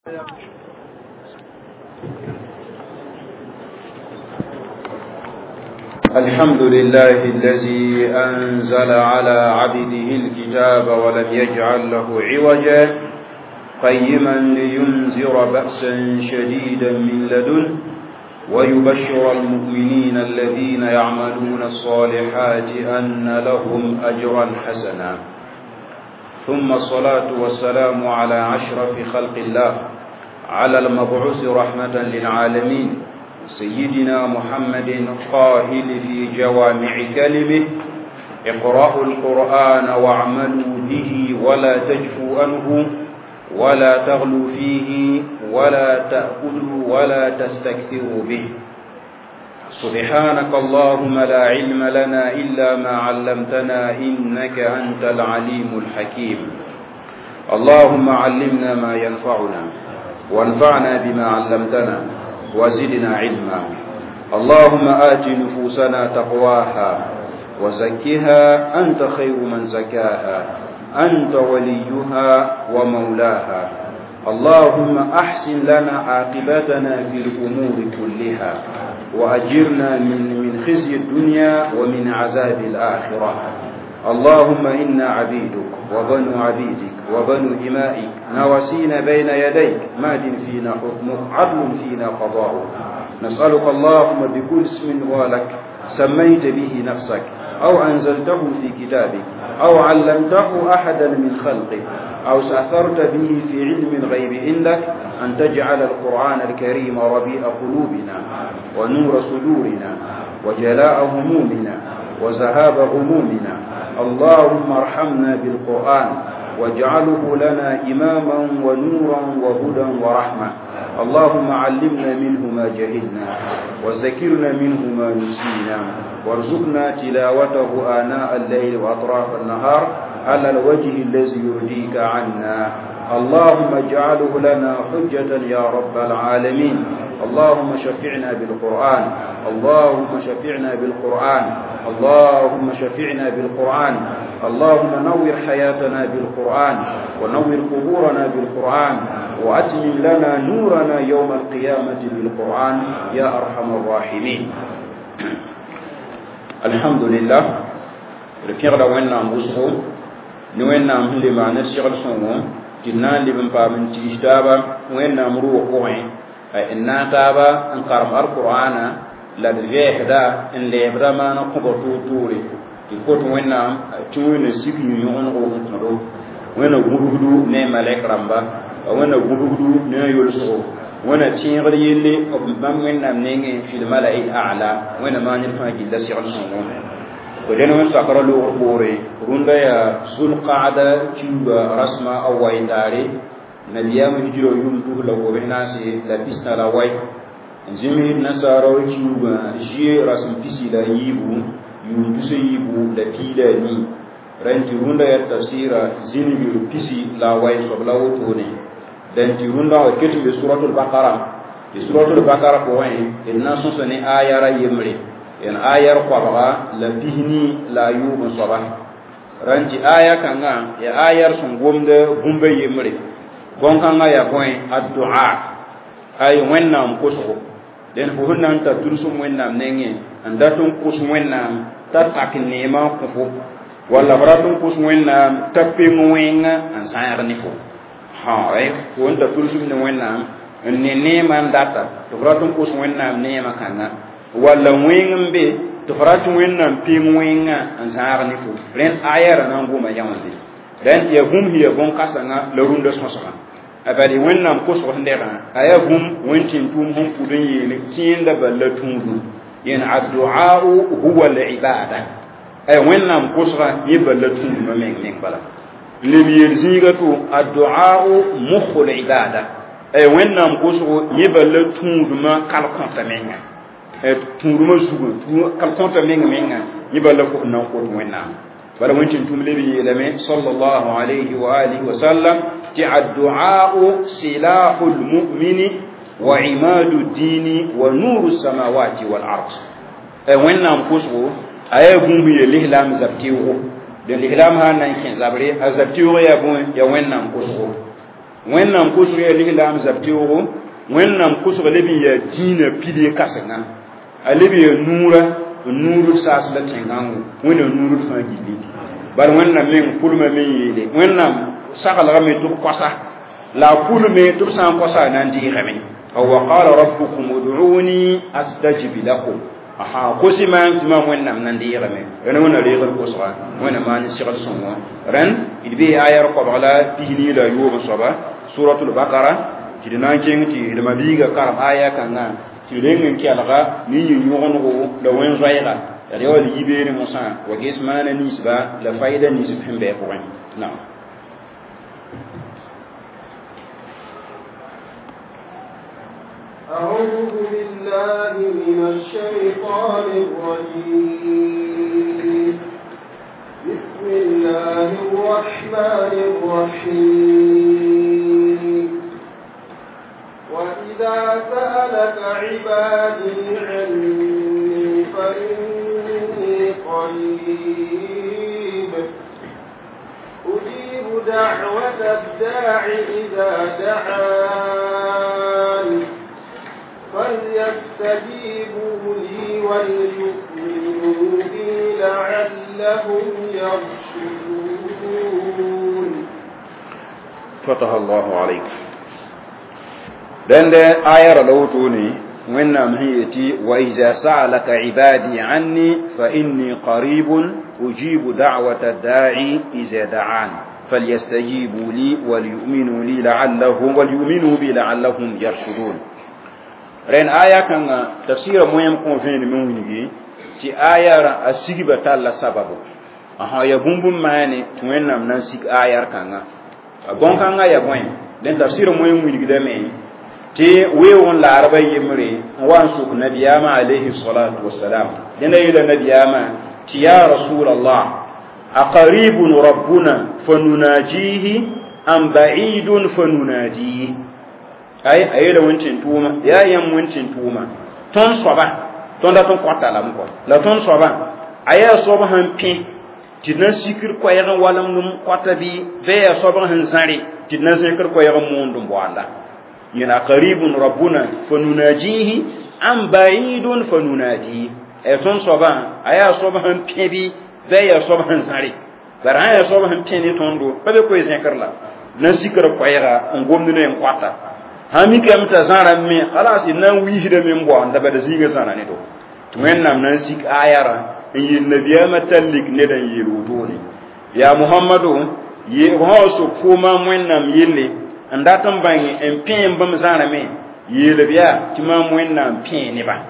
الحمد لله الذي أنزل على عبده الكتاب ولم يجعل له عوجا قيما لينذر بأسا شديدا من لدنه ويبشر المؤمنين الذين يعملون الصالحات أن لهم أجرا حسنا. ثم الصلاة والسلام على أشرف خلق الله على المبعوث رحمة للعالمين سيدنا محمد قائل في جوامع كلمه: اقرأوا القرآن واعملوا به ولا تجفوا عنه ولا تغلوا فيه ولا تأكلوا ولا تستكثروا به. سبحانك اللهم لا علم لنا إلا ما علمتنا إنك أنت العليم الحكيم. اللهم علمنا ما ينفعنا وانفعنا بما علمتنا وزدنا علما. اللهم آت نفوسنا تقواها وزكها أنت خير من زكاها أنت وليها ومولاها. اللهم أحسن لنا عاقبتنا في الأمور كلها وأجرنا من خزي الدنيا ومن عذاب الآخرة. اللهم إنا عبيدك وبنو عبيدك وبنو إمائك نواسينا بين يديك ماد فينا حكمك عدل فينا قضاؤك. نسألك اللهم بكل اسم ولك سميت به نفسك أو أنزلته في كتابك أو علمته أحدا من خلقك أو سأثرت به في علم الغيب عندك أن تجعل القرآن الكريم ربيع قلوبنا ونور صدورنا وجلاء همومنا وذهاب غمومنا. اللهم ارحمنا بالقرآن واجعله لنا إماما ونورا وهدى ورحمة. اللهم علمنا منه ما جهلنا وذكرنا منه ما نسينا وارزقنا تلاوته آناء الليل وأطراف النهار على الوجه الذي يرضيك عنا. اللهم اجعله لنا حجة يا رب العالمين. اللهم شفعنا بالقرآن اللهم شفعنا بالقرآن اللهم شفعنا بالقرآن. اللهم نور حياتنا بالقرآن ونور قبورنا بالقرآن وأتمم لنا نورنا يوم القيامة بالقرآن يا أرحم الراحمين. الحمد لله. رفيق لوين نبصره نوين نمهل ما نسير الصوم كنا لبن بامن تجتابا وين نمرو قوين إن تابا انقرب القرآن لدفع دا إن لبرا ما نقبر توري تقول وين نام تون سيكون يوم نقول وين نقولوا نعم عليك رمبا وين نقولوا نعم يلسو وين تيغر يلي أبنبام وين نام نيجي في الملأ الأعلى وين ما نفهم جدا سير الصوم. ولأن من سكر الأوري روندا يا زول قاعدة تيوبا رسمة أو وين داري نبيا من جرو يوم دوه لو بهناسي لبسنا لواي زمي نصارى تيوبا جي رسم بيسي لا يبو يوم دوسي يبو لبيلا ني رنتي روندا يا تفسير زمي بيسي لواي سبلاو توني دنتي روندا وكتب بسورة البقرة بسورة البقرة كوين الناس سنة آية يمري en ayar kwabara la bihni la yubun sabah ranji aya kanga ya ayar sun gomde bumbe yemre gon kanga ya boy addu'a ay wennam kusu den fu hunnan ta tursum wennam nenge andatun kus wennam ta taknema kufu wala baratun kus wennam tapin wenga an sayar nifu ha ay wonta tursum ne wennam ne neman data to baratun kus wennam nema kanga wala wẽngẽ be tɩ f rat wẽnnaam pɩɩm wẽngã n zãag ne fo rẽnd ayara na n goma yãwde rẽnd ya bũmb ya bõn-kãsengã la rũndã sõsgã a bala wẽnnaam kosg sẽn dɛgã a yaa bũmb wẽn-tɩm tʋʋm sẽn pʋd n yeele kẽenda balla tũudu yen addu'au huwa al-ibada ay wẽnnaam kosgã yẽ balla tũudmã meng bala leb yeel zĩiga tʋ addu'au mukhu al-ibada ay wẽnnaam kosgo yẽ balla tũudmã kalkõta menga tũudmã zugã kalkõta menga yẽ balla fo n na n kot wẽnnaam bala wẽn-tɩm tʋm leb yeelame sallallahu alayhi wa alihi wa sallam tɩ addu'au silahu lmumini wa imadu dini wa nuru samawati wal ard. wẽnnaam kosgo a yaa bũmb ya lislaam zab-tɩʋgo den lislaam sã n na n kẽ zabre a zab-tɩʋg yaa bõe ya wẽnnaam kosgo wẽnnaam kʋsg yaa liglaam zab teoogo wẽnnaam kʋsg leb n yaa dĩinã pidee kãsengã a leb n yaa nuurã n nuurd saas la tẽngãngo wẽnnaam nuurd fãa gilli bala wẽnnaam meng pʋlmã me yeele wẽnnaam saglgame tɩ b kɔsa la a pʋlme tɩ b sã n kɔsa a na n dɩɩgame wa qala rabbukum ud'uni astajib lakum kosi maan tɩ mam wẽnnaam na n dɩɩgame rẽnd wẽnna reegd kʋsga wẽnna maan segd sõngo rẽnd d bee ayar kobg la pisnii la yoom soaba suratul bakara tɩ d na n keng tɩ d mabiiga karem aya kãngã tɩ reng n kelga ne yĩn-yõgenego la wẽn-zoɛɛga d ya wall yibeere mosã wa ges maana ninsba la faɩda nins b sẽn bɩ pʋgẽ naam أعوذ بالله من الشيطان الرجيم بسم الله الرحمن الرحيم وإذا سألك عبادي عني فإني قريب أجيب دعوة الداع إذا دعان فليستجيبوا لي وليؤمنوا بي لعلهم يرشدون فتح الله عليك لأن آية لوتوني وإنما هي وإذا سألك عبادي عني فإني قريب أجيب دعوة الداعي إذا دعان فليستجيبوا لي وليؤمنوا بي لعلهم يرشدون ren aya kanga tafsira moyam ko fene men winigi ti aya asigiba talla sababu ya bumbum mane tuennam nan sik aya kanga bon kanga ya boy den tafsira moyam winigi da me ti wewon laraba yimre wan su nabiyama alayhi salatu wassalam den ila nabiyama ti ya rasulullah aqaribun rabbuna fanunajihi am ba'idun fanunajihi ay la wancin tuma ya yam wancin tuma ton soba ton da ton kwata la mko la ton soba aya soba han pin tidna sikir ko yaga walam num kwata bi ve ya soba han sari tidna sikir ko yaga mundum wala yana qaribun rabbuna fanunajihi am ba'idun fanunaji ay ton soba aya soba han pin bi ve ya soba han sari bar aya soba han pin ni tondo ba be ko zekarla na sikir ko yaga ngomnu ne kwata hami kam ta zara me khalas nan wihida min bo anda bada ziga sana ne to wennam nan sik ayara yin nabiya matallik ne dan yirudo ne ya muhammadu ye hoso kuma wennam yille anda tan bangi en pin bam zara me yele biya tima wennam pin ne ba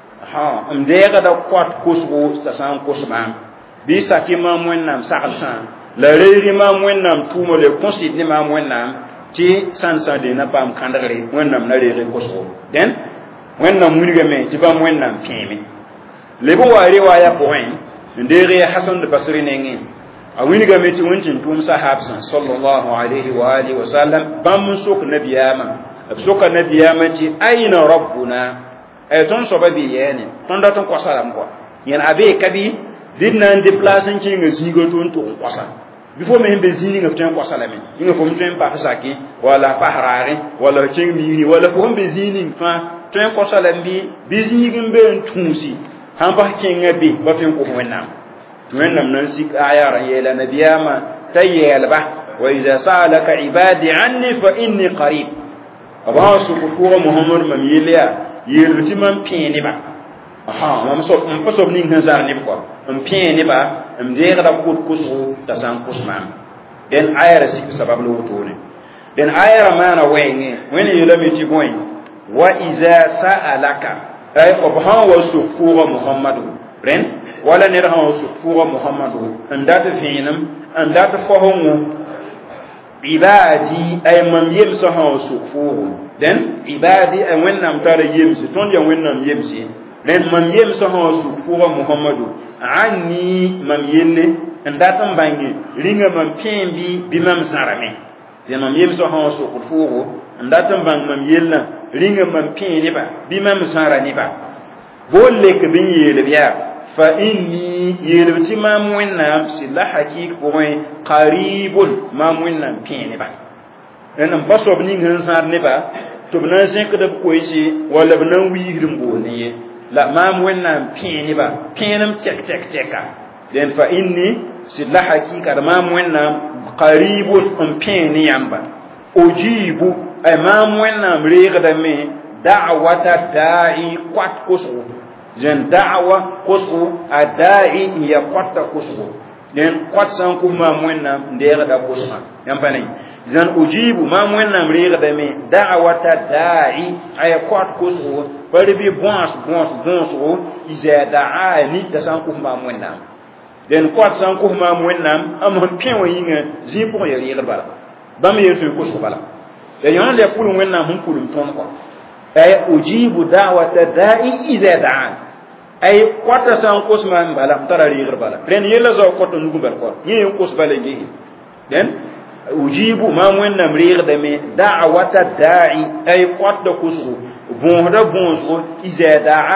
am de ga da kwat kusgo ta san kusma bi sakima wennam sakalsan la reeri ma wennam tumo le consid ne ma wennam ti sansa de na pam kandare wennam na reere koso den wennam muniga me ti bam wennam pimi lebo wari waya point ndere hasan de basri nengi a winiga me ti woncin tum sahabsan sallallahu alaihi wa alihi wa sallam bam sok nabiyama soka nabiyama ti aina rabbuna ay ton so babi yene ton da ton kwasalam ko yen abe kabi dinna déplacer ci nga zigo ton to kwasa before me be zini nga tan ko salame nga ko mten pa saki wala pahrari wala cengmini wala ko be zini fa tan ko salambi bi zini be tunsi han ba kenga bi ba tan ko wonnam nan sik ayara yela nabiyama tayyelba wa idha sa'alaka ibadi anni fa inni qarib abasu ko muhammad mamiliya yelti man pini ba mam so pasob ning hanzar ni ko pini ba degra kut kusu ta san kusman den ayara sik sabab lo wutone den ayara mana wayne wani yulami ti boy wa iza sa'alaka ay obha wa sufura muhammadu ren wala ne raha wa sufura muhammadu andata finam andata fohomu ibadi ay mam yemsa ha sufuru den ibadi ay wennam tara yemsi ton ya wennam yemsi ren mam yemsa ha sufura muhammadu anni mam yelle ndatan bangi ringa mam pembi bi mam sarame de mam yemsa ha sufuru ndatan bang mam yella ringa mam pembi ba bi mam sarani ba bolle ke bin yele biya fa inni yelbti mam wenna sila hakik point qaribun mam wenna pembi ba en ba so bni ngin sar ne ba to bna sen ka da ko yi wala bna wiirim bo ne la mam wennam pin ne ba pinam tek tek teka den fa inni silla hakika da mam wennam qaribun pin ne yamba ujibu ay mam wennam reegda me da'wata da'i kwat kusu jen da'wa kusu adai ya kwatta kusu den kwat san kuma wennam ndeegda kusu yamba ne zan ujibu ma wennam reegda me da'wata da'i ay kwat kusu bari bi bons iza da'ani da san kuma wennam den kwat san kuma wennam amon pinwo yinga zipo ya reegda bala bam yesu kusu bala ya yon le pulu wennam hun pulu ton ko ay ujibu da'wata da'i iza da'an ay kwata san kusman bala tara reegda bala ren yela zo ko to nugu ber ko yi kus bala ngi den ujibu ma wennam reegda me da'wata da'i ay kwata kusu bonda bonso iza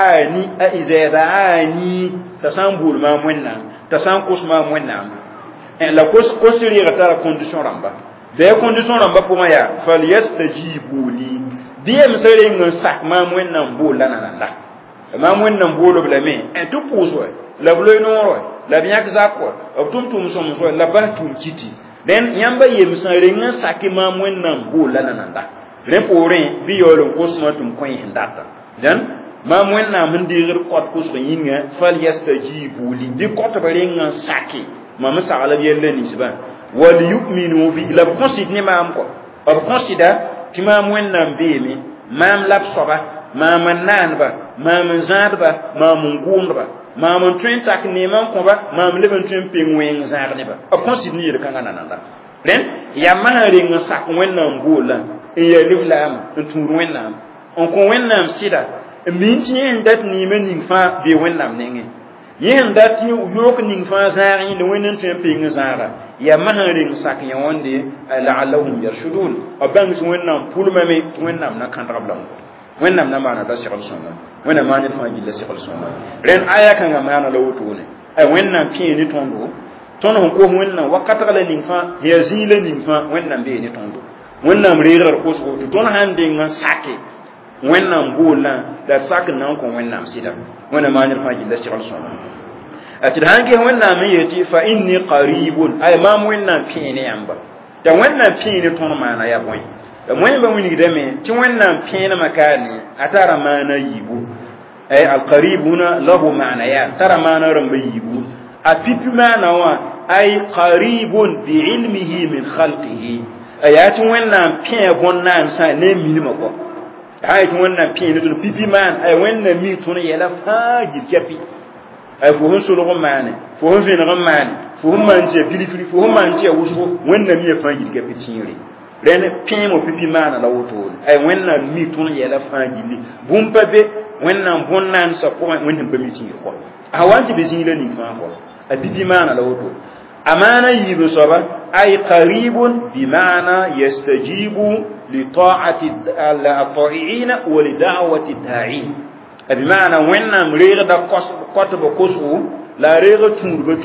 da'ani tasambul ma wennam tasan kusma wennam en la kus reegda tara condition ramba de condition ramba pour ya falyastajibu li biye misere ngon sak ma wennam bola nananda ma wennam bolo blame en tout pouso la bloy no la biak zakko tum som so la batum kiti den yamba yem misere ngon sak ma wennam bola nananda repore bi yolo kosma tum koy hindata den ma wennam ndir kot kuso yinga falyastajibu li di kot bare ngon saki ma misala bi yelle ni siban wal yu'minu bi la considère mam ko or considère ti mam wennam beemi mam lab soba mam nanba mam zadba mam ngundba mam twen tak ne mam ko ba mam leben twen pengwen zadne ba or considère ni de kanga nananda ren ya mahari nga sak wennam bola e ya liblam tur wennam on ko wennam sida minti en dat ni men fa be wennam nenge yen dat ni yok ning fa zari de wenen twen pengwen zara ya mahari sak ya wonde la'allahum yarshudun abang su wennam pulma me wennam na kan rablam wennam na mana da shekal sunna wennam ma ni fa gilla shekal sunna ren aya kan ga mana lawto ne ay wennam pin ni tondo tono ko wennam wakata la ning fa ya zile ning fa wennam be ni tondo wennam reerar ko so to ton hande ngan sake wennam bola da sak nan ko wennam sida wennam ma ni fa gilla shekal sunna atid hange wennam yeti fa inni qaribun ay ma wennam pin ne yamba da wannan pin ne ton mana ya boy da moy ba wuni gidame ti wannan pin makani atara mana yibu ay alqaribuna lahu ma'na ya tara mana ramba yibu apipi mana wa ay qaribun bi ilmihi min khalqihi ayati wannan pin bonna sa ne milima ko ay ti wannan pin ne to pipi man ay wannan mi ton yela fa gidkepi ay fo hon solo mane fo hon fina mane fo hon manje bilifili fo hon manje wuso wannan mi fa gidkepi tinri ren pimo pipi mana la woto ay wenna mi tun yela fangili bumpa be wenna bonnan sa ko wenna bami ti ko awanti be zile ni fa ko ay pipi mana la woto amana yibu soba ay qaribun bi mana yastajibu li ta'ati al-ta'iina wa li da'wati da'i bi mana wenna mrega da koto ba kosu la rega tundu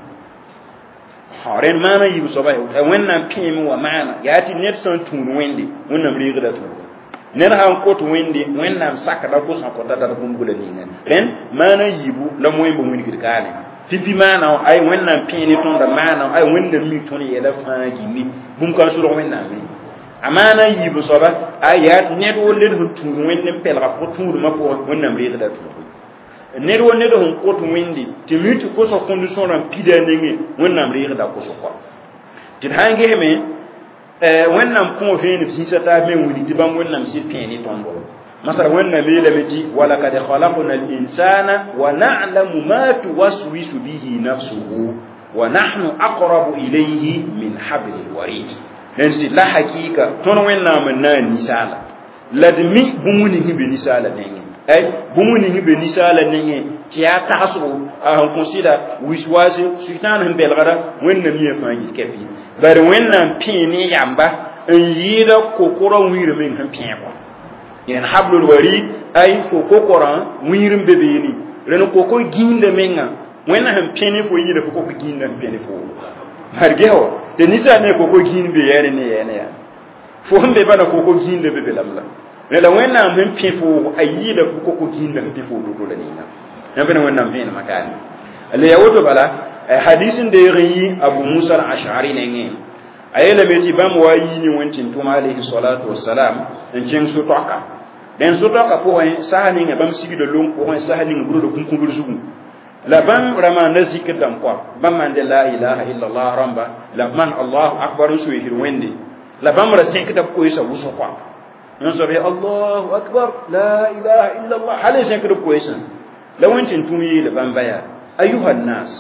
haren mana yibu soba ay wenna pim wa mana yati net son tun wende wenna mriga da tun ner han ko to wende wenna saka da ko san ko da bumbula ni ren mana yibu la moy bo mun kirkane pipi mana ay wenna pin ni ton da mana ay wenna mi ton ye da faaji ni bum kan suro wenna mi amana yibu soba ay yati net wolle do tun wende pelra ko tun ma ko wenna mriga da tun ned wo ned hon ko to windi ti mutu ko so condition ran pidanenge wonnam reega da ko so ko tin hange me wonnam ko fe ni sisa ta me wudi ti bam wonnam si peni tombo masara wonnam le meti wala kad khalaqna al insana wa na'lamu ma tuwaswisu bihi nafsuhu wa nahnu aqrabu ilayhi min hablil warid nensi la hakika ton wonnam na nisala ladmi bumuni hibe nisala nenge ay bumuni hibe nisala nenge ti ya tasu a consider wiswase sultan han belgara wenna mi fangi kepi bar wenna pini yamba yida kokoro wire min han pieko yen hablul warid ay kokoro wire bebeni ren koko ginde menga wenna han pini ko yida ko ginde pini fo hargeho de nisala ne koko ginde yere ne yene ya fo hande bana ko ko ginde be lamla ne la wena men pifo ayida ko ko ginde pifo do la ninga ne bana wena men makani le yawoto bala hadisin de yi Abu Musa al-Ash'ari ne ngi ayela beti bam wayi ni wontin tuma alayhi salatu wassalam en ceng su toka den su toka po en sahani ne bam sigi de lum po en sahani nguru do kunkungur sugu la bam rama nazik dam ko bam man de la ilaha illa Allah ramba la man Allahu akbar su yir wende la bam ra sink da ko isa wuso ko non so be Allahu akbar la ilaha illa Allah hale sink da ko isa la wontin tumi la bam baya ayuha nas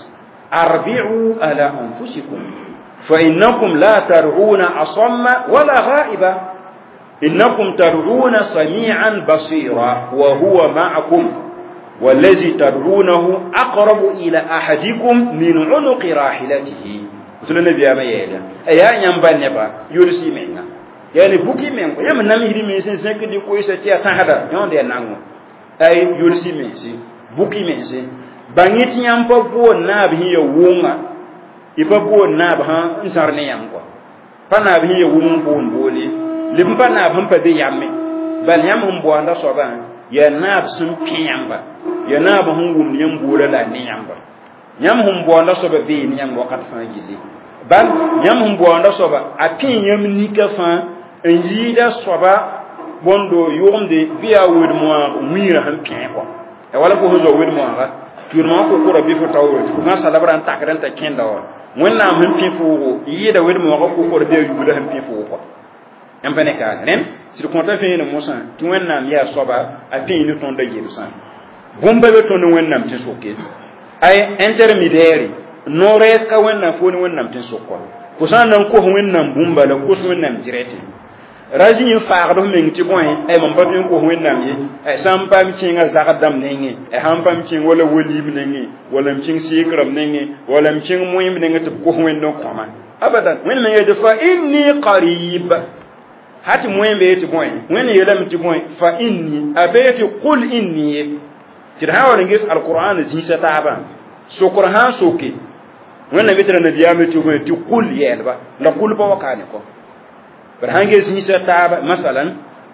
arbi'u ala anfusikum fa innakum la tar'una asamma wala ghaiba innakum tar'una sami'an basira wa huwa ma'akum والذي تدعونه أقرب إلى أحدكم من عنق راحلته مثل النبي ما يلا أيا ينبأ نبأ يرسي منا يعني بوكي من يا من نمهري من سنسك دي كويسة تيا تهدا يوم ده نعمو أي يرسي منسي بوكي منسي بانيت ينبأ بو ناب هي ووما يبقى بو ناب ها إنسان ينبأ فناب هي ووم بون بولي لمبا ناب هم بدي يامي بل يام هم بو عندا صبان ya nab sun piyamba ya nab hungum nyam bura la ni yamba nyam hum bo anda so be ni yam wakat fa gili ban nyam hum bo anda so ba apin yam ni ka fa enjida so ba bondo yomde biya wud mo mira han pin ko e wala ko zo wud mo ga turma ko ko rabbi fo tawro ko na salabran takran ta kenda wa wonna han pin fo yida wud mo ga ko ko rabbi yuda han pin fo ko en peneka nen sur compte fe ne musa ti wennam ya soba a tin ni ton da yirsan bomba be ton wennam tin soke ay intermédiaire no re ka wennam fo ni wennam tin sokko ko san nan ko wennam bomba la ko wennam direte raji ni faado men ti boy ay man batin ko wennam yi ay sam pam cinga zakadam nengi ay ham pam cing wala wolim nengi wala cing sikram nengi wala cing moyim nengi to ko wennam ko man abadan wennam ye fa inni qarib hati mwembe yeti boy when yelam ti boy fa inni abati qul inni tirhawa ngis alquran zisa taba so qur'an soke when nabitra nabiyame ti boy ti qul yelba la qul ba wakane ko bar hange zisa taba masalan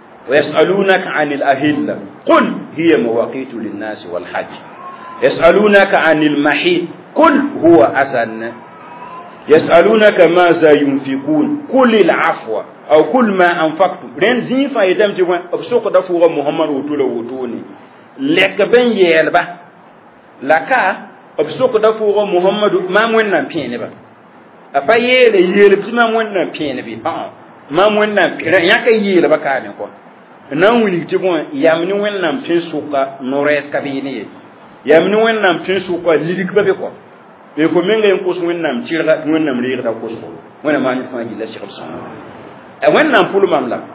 ويسالونك عن الاهله قل هي مواقيت للناس والحج يسالونك عن المحيط قل هو اذن يسالونك ماذا ينفقون قل العفو أو كل ما أنفقتم رنزين فايدم جوان أبسوك دفوغ محمد وطولة وطوني لك بن يلبا لكا أبسوك دفوغ محمد ما مونا بيني با أفا يلب ما مونا بيني بي ما مونا بيني يكا يلبا كامي كو ناوي تبوان يامني ونا بين سوكا نوريس كابيني يامني ونا بين سوكا ليك بابي كو يكو منغا ينقص ونا متيرغا ونا مريغا كوسو ونا ما نفان جلا شيخ الصلاة wannan fulmam la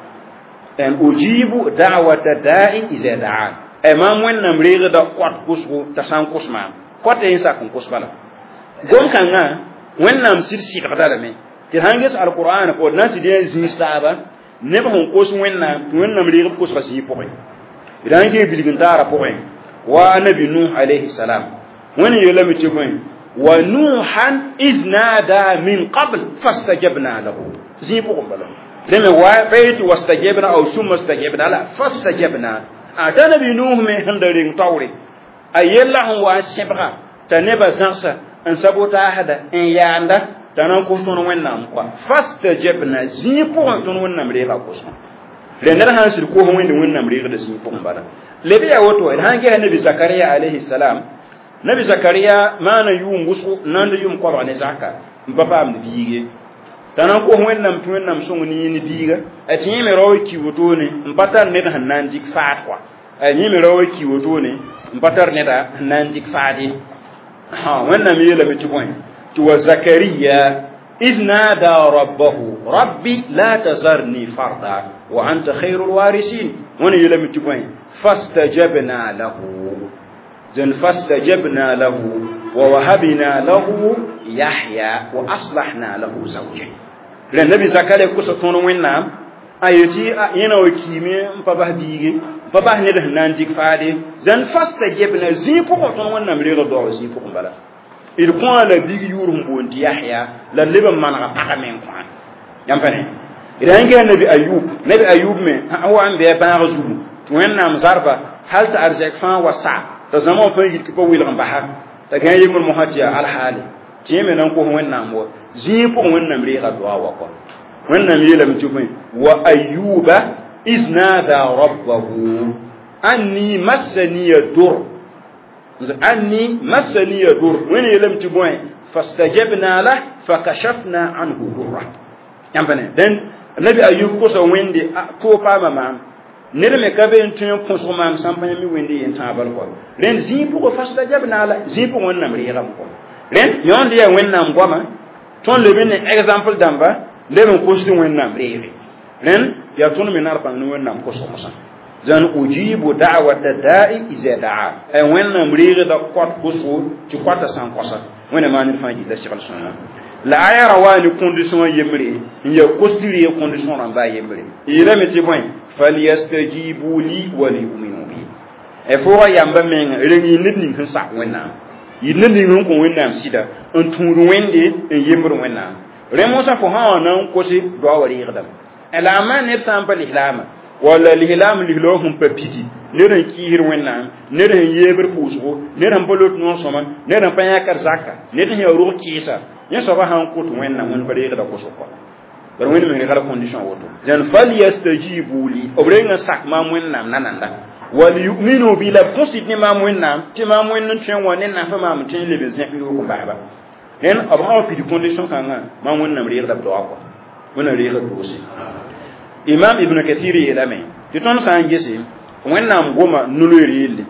en ujibu da'wata da'i iza da'an imam wannan mrega da kwat kusgo ta san kusma kwat yin sa kun kusbala gon kanga wannan sirsi ka dala me ti hangis alquran ko nasi de zistaba ne ba hon kus wannan mrega kusba si poy idan ke bilgin dara poy wa nabi nuh alayhi salam wani yolami ce poy wa nuhan iznada min qabl fastajabna lahu zi poy bala لما وافيت واستجبنا أو ثم استجبنا لا فاستجبنا أتانا بنوه من هندرين طوري أيلا هو السبغة تنبى زنسة أن سبوتا هذا إن يعنده تنقل تنوينام فاستجبنا زيبوا تنوينام ريغا قصنا لأن هذا سلكوه وينام ريغا زيبوا بلا لبي أوتوا إن هنجي النبي زكريا عليه السلام نبي زكريا ما نيوم وسو نيوم قرآن زكاة بابا من بيجي tanan ko wennam songni ni diga ati mi rawi ki wotone mpatar ne da nan dik faat kwa ni mi rawi ki wotone mpatar ne da nan dik faadi ha wennam yela bi point to zakariya izna da rabbahu rabbi la tazarni farda wa anta khairul warisin wani yela bi point fastajabna lahu zan fastajabna lahu wa wahabna lahu yahya wa aslahna lahu zawjayn le nabi zakale ko so tono wennam ayoti yana wakime mpaba dige mpaba ne da nan dik faade zan fasta gebna zipo ko tono wennam rego do zipo ko bala il ko ala bigi yurum bondi yahya la leba man ga pakamen ko yam fane idan ga nabi ayub me wa an be ba razulu to wannam zarba hal ta arzak fa wasa ta zama fa yit ko wil gamba ta ga yimul muhajja al hali tiyeme nan ko wannam mo zipo wannam ri ga duwa wa ko wannam yelam tufai wa ayyuba iznada rabbahu anni massani yadur wani yelam tufai fastajabna la fakashafna anhu durra yambane den nabi ayyub ko so wende to pa mama nere me kabe tun ko so mam sampanya mi wende yin tabal ko ren zipo ko fastajabna la zipo wonnam ri ga ko ren yon dia wennam goma ton le ben exemple damba le men ko shi wennam ri ren ya ton me nar pan wennam ko so musan zan ujibu da'wata da'i iza da'a ay wennam ri da kwat ko so ci kwata san kosa wena mani fanji da shi kalsona la aya rawani condition yemre ya kostiri ya condition ran ba yemre ire me ti point falyastajibu li wa li yu'minu bi e fo yamba men rengi nit ni sa wena yinne ni ngon ko wena sida on turu wende en yemre wena remo sa fo ha nan ko si do wari yadam elama ne sample ihlama wala lihlam lihlohum papiti ne ran kihir wena ne ran yeber puso ne ran bolot non soma ne ran panya kar zakka ne tan ya ru kisa yen so ba han ko to wena mun bare da ko so ko bar wena me ngara condition woto jan fal yastajibu li obrenga sak ma mun nam nananda wal yu'minu bi la consit ni ma mun nam ti ma mun nun chen wonen na fa ma mun tin le bezin ko ko ba hen abha fi di condition kanga ma mun nam re da to ko wona re da to si imam ibn kathir yelame ti ton san gese wennam goma nulori yelle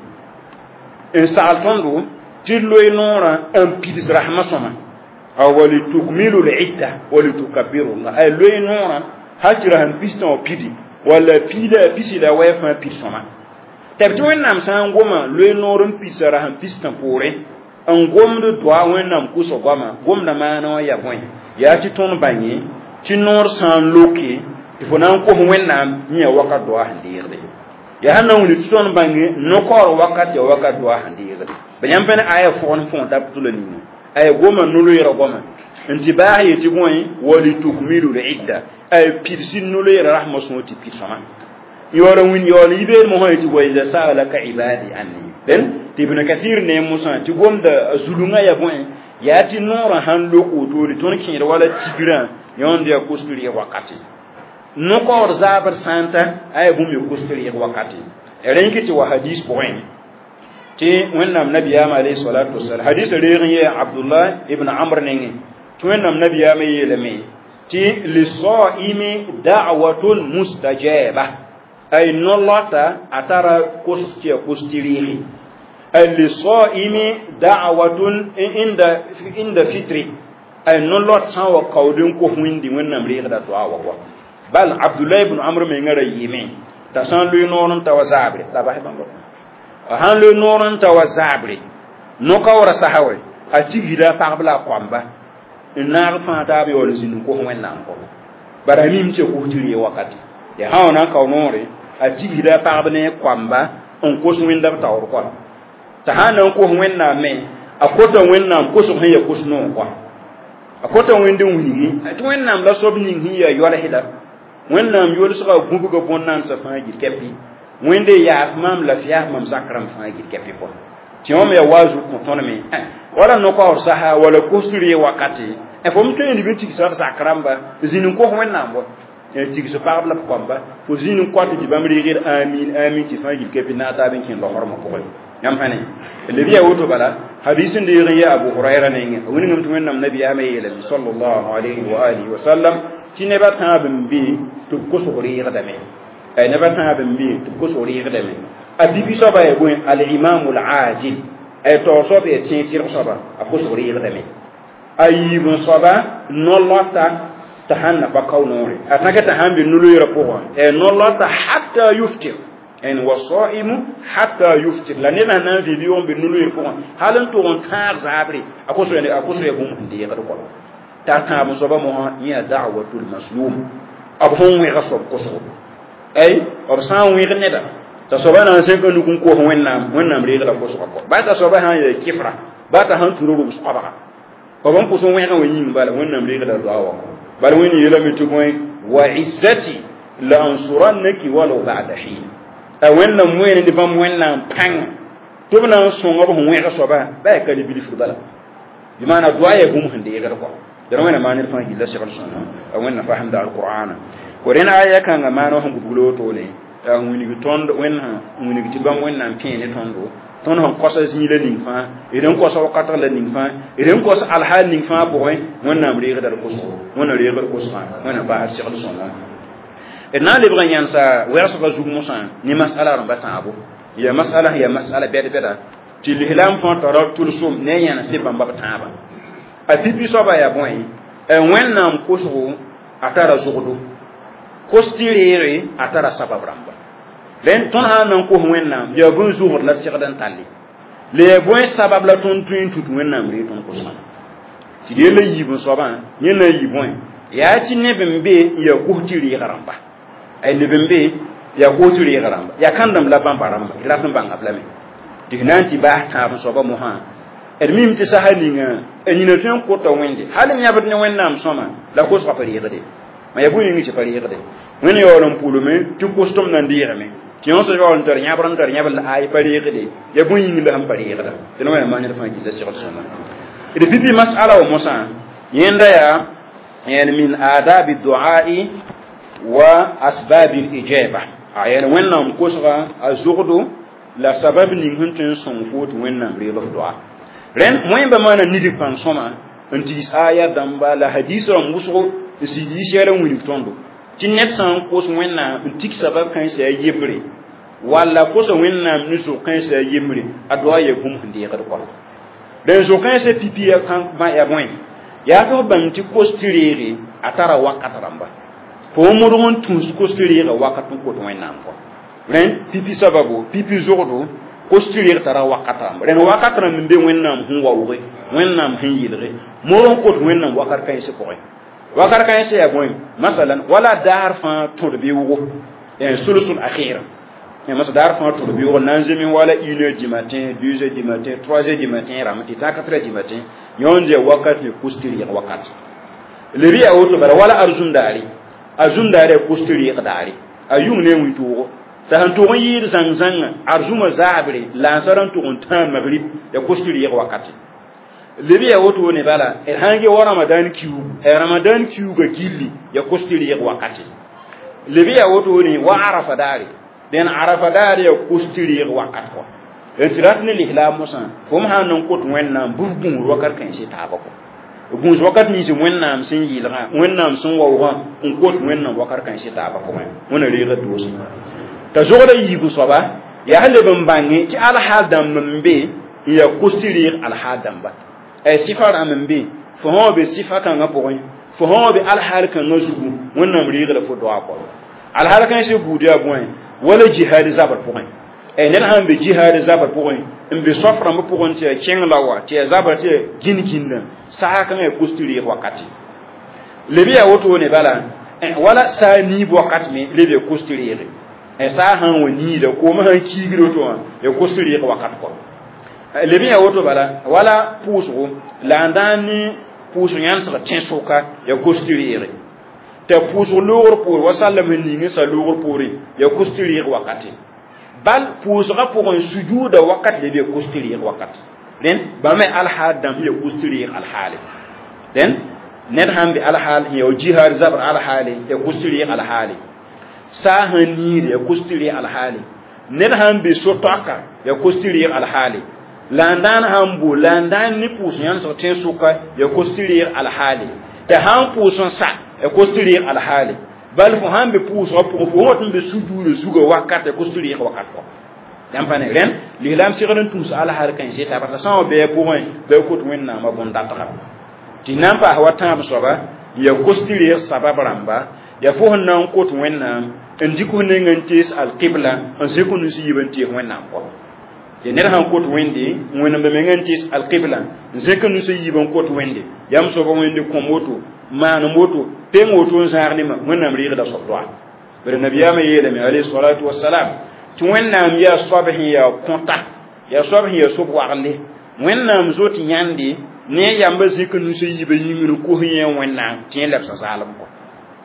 en saaltondo ti loy nora en pidis rahma soma awali tukmilu al-idda wali tukabbiru Allah ay loy nora hajra han piston pidi wala pida pisila wefa pisoma tabti wennam san goma loy noron pisara han piston pore en gomdo doa wennam kuso goma gomna mana ya boy ya ti ton banye ti nor san loke ifo nan ko wennam ni waka doa handirde ya hanan wuli tuton bangi no ko wakati doa handirde banyam pene aya fon dab tulani ay goma nulu yera goma intibahi tiboi wali tukmilu al-idda ay pirsin nulu yera rahma sunoti pirsama yora win yoli be mo hoyti boy da salaka ibadi anni ben tibna kathir ne musa tibom da zulunga ya boy ya ti nora han loko to ton kin wala tibira yonde ya kusturi wakati no ko zabar santa ay bum yo kusturi wakati renkiti wa hadis point ti wannam nabiyama alayhi salatu wassalam hadis reegiye abdullah ibn amr nengi ti wannam nabiyama yeleme ti lisaimi da'watun mustajaba ay nolata atara kustiri ay lisaimi da'watun inda fitri ay nolot sawa kawdin ko hundi wannam reegda to awa bal abdullah ibn amr me ngara yime ta san lu nonon tawazabre ta ba heban han le noron tawazabre no kawra sahawe a tigida parbla kwamba ina fa ta be wala sinu ko wenna ko baramim ce ko tiri wakati ya hauna ka nore a tigida parbne kwamba on ko sun da tawr ko ta hanan ko wenna me akota wenna ko sun haya ko sun ko akota wende wuni a ti wenna la sobni hiya yora hida wenna yoro suka gubu go bonnan sa fa gi kepi wende ya mam la fiya mam zakram fa gi kepi ko ti on me wazu ko ton me wala no ko saha wala kusturi wakati e fo mto ni biti sa zakramba zinin ko wenna mbo e ti so parle komba fo zinin ko ti bam rigir amin ti fa gi kepi na ta ben kin lo horma ko yam hane le biya woto bala hadisin de ya abu hurairah ne woni ngam to wennam nabi ya may yele sallallahu alaihi wa alihi wa sallam ti ne ba ta bin bi to ko so rigir da me ay ne ba ta bin bi to ko so rigir da me adibi so ba e bo al imam al ajil ay to so be ti tir so ba ko so rigir da me ay bon so ba no lota tahanna ba kawnore ataka tahambi nulu yira ko e no lota hatta yuftir en wasaimu hatta yuftir la nena na vi on be nulu yira ko halan to on tar zabri akoso e bum ndi yira ko ta ta mo so ba mo ya da'watul maslum abhon wi rasul ko so ay or san wi gneda ta so ba na se ko nukun ko wennam re la ko so ko ba ta so ba ha ya kifra ba ta han turu bu sabaka ko ban ko so wi kan wi bala wennam re la dawa bala woni yela mi tu moy وعزتي لأنصرنك ولو بعد حين أولنا موين دبام وين بان تبنا سونغ بهم وين صبا باك اللي بيلف البلا بمعنى دعاء يقوم هندي يقرأ درونا ما نرفع جل سبحانه وتعالى أولنا فهم ده القرآن ورينا آية كان ما نهم بقولوا تولي وين يتوند وين يتبام وين بين يتوندو ton hon kosa zile ning fa idan kosa wakata la ning fa idan kosa alhal ning fa boy wonna am reega dar koso wonna reega koso wonna ba har shekh sonna ina le bran yansa werso ba zug musa ni masala ran bata abu ya masala beda beda til hilam fa taraktul sum ne yana se bamba bata ba atibi so ba ya boy wonna am koso atara zugudu kostirere atara sababramba len ton ha nan ko wennam ya bun zuhur la sigdan tali le boy sabab la ton twin tutu wennam ri ton ko sama ti de le yibun soba yen na yibun ya ci ne bembe ya ko tiri garamba ay ne bembe ya ko tiri garamba ya kandam la bambaramba ila tan bang ablame dignanti ba ta ba soba mo ha ermim ti sahalinga enina tan ko to wende halin ya bad ne wennam soma la ko so pari gade ma ya bu ngi ci pari gade wen yo lon pulume tu custom nan dirame ti on so yo on tor nyabran tor nyabal ay pari gade ya bu ngi la am pari gade dina ma ma ni fa ci ci sunna ide bibi mas'ala wa musa yenda ya yani min adabi du'a'i wa asbab al-ijaba ayan wennam kusra azughdu la sabab ni huntun son fotu wennam relo du'a ren moyen ba mana nidi pan soma anti aya damba la hadith ram musu si di shere wini tondo ti net san ko so wenna ntik sabab kan se yebre wala ko so wenna nusu kan se yebre adwa ye gum hande ya ko den so kan se pipi kan ma ya boy ya to ban ti ko stirere atara wakata ramba ko murun tun ko stirere wakatu ko to wenna ko ren pipi sababu pipi zodo ko stirere tara wakata ramba ren wakata ram be wenna hu wawre wenna hin yidre murun ko to wenna wakar kan se ko wakar kan se ya boy masalan wala dar fa turbi wo en sulusul akhir en mas dar fa turbi wo nanzemi wala 1h du matin 2h du matin 3h du matin ramati ta 4h du matin yonde wakat ni kustiri wakat le riya woto bara wala arzun dare kustiri qadari ayum ne witu ta han to yir zangzang arzuma zabre lansaran to on tan maghrib ya kustiri wakat lebiya woto ne bala hange wa ramadan kiu ga gilli ya kustiri wakati lebiya woto ne wa arafa dare den arafa dare ya kustiri wakati ko entirat ne lihla musa kom hanan ko to wenna bugun wakar kan shi ta bako gun wakat ni wenna sin yilra wenna sun wawa on ko to wenna wakar kan shi ta bako wona riga dosu ta zoda yigu soba ya hande ban bangi ci alhal dam mbe ya kustiri alhadam ba ay sifar ambe fo ho be sifata ngapoin fo ho be alhal kan ngazugu wonnam riga fo do akol alhal kan se budia boin wala jihad zabar poin ay nen han be jihad zabar poin mbe sofra mo poin ti king lawa ti zabar ti ginkinna sa kan e kusturi wakati lebiya woto ne bala wala sa ni wakati me lebe kusturi e sa han woni da ko ma kigiro to e kusturi wakati ko lebiya woto bala wala pusu landani pusu yan sa tensoka ya kusturi te pusu lor pour wasallam ni ngi sa lor pourri ya kusturi wakati bal pusu ga pour un sujud wakati de kusturi wakati den ba me al hadam ya kusturi al hali den net hambi al hal ya jihar zabr al hali ya kusturi al hali sahani ya kusturi al hali net hambi sotaka ya kusturi al hali landan hambu landan ni pusu yan sa tensoka ya kusturi al hali te han pusu sa e kosturi al hali bal fu hambe puso pour wotum be sujudu sugo wakate kosturi wakat ko dampane ren li lam sigaran tous al hal kan jeta ba sa be point be ko to wenna ma bon data ti nampa hawata am soba ya kosturi sababramba ya fu honna ko to wenna ndiko ne ngantis al qibla an se ko nu si yibanti wenna ko ye ne han ko to wende wonna be ngantis al qibla se ko nu si yiban ko to wende yam soba wende ko moto man moto pen woto zarni ma wonnam riga da sodwa ber nabiyama yele mi alayhi salatu wassalam to wonnam ya sobhi ya konta ya sobhi ya sobwarle wonnam zoti nyande ne yamba zikunu so yibe yingru ko hiyen wonnam tien leb sa salam ko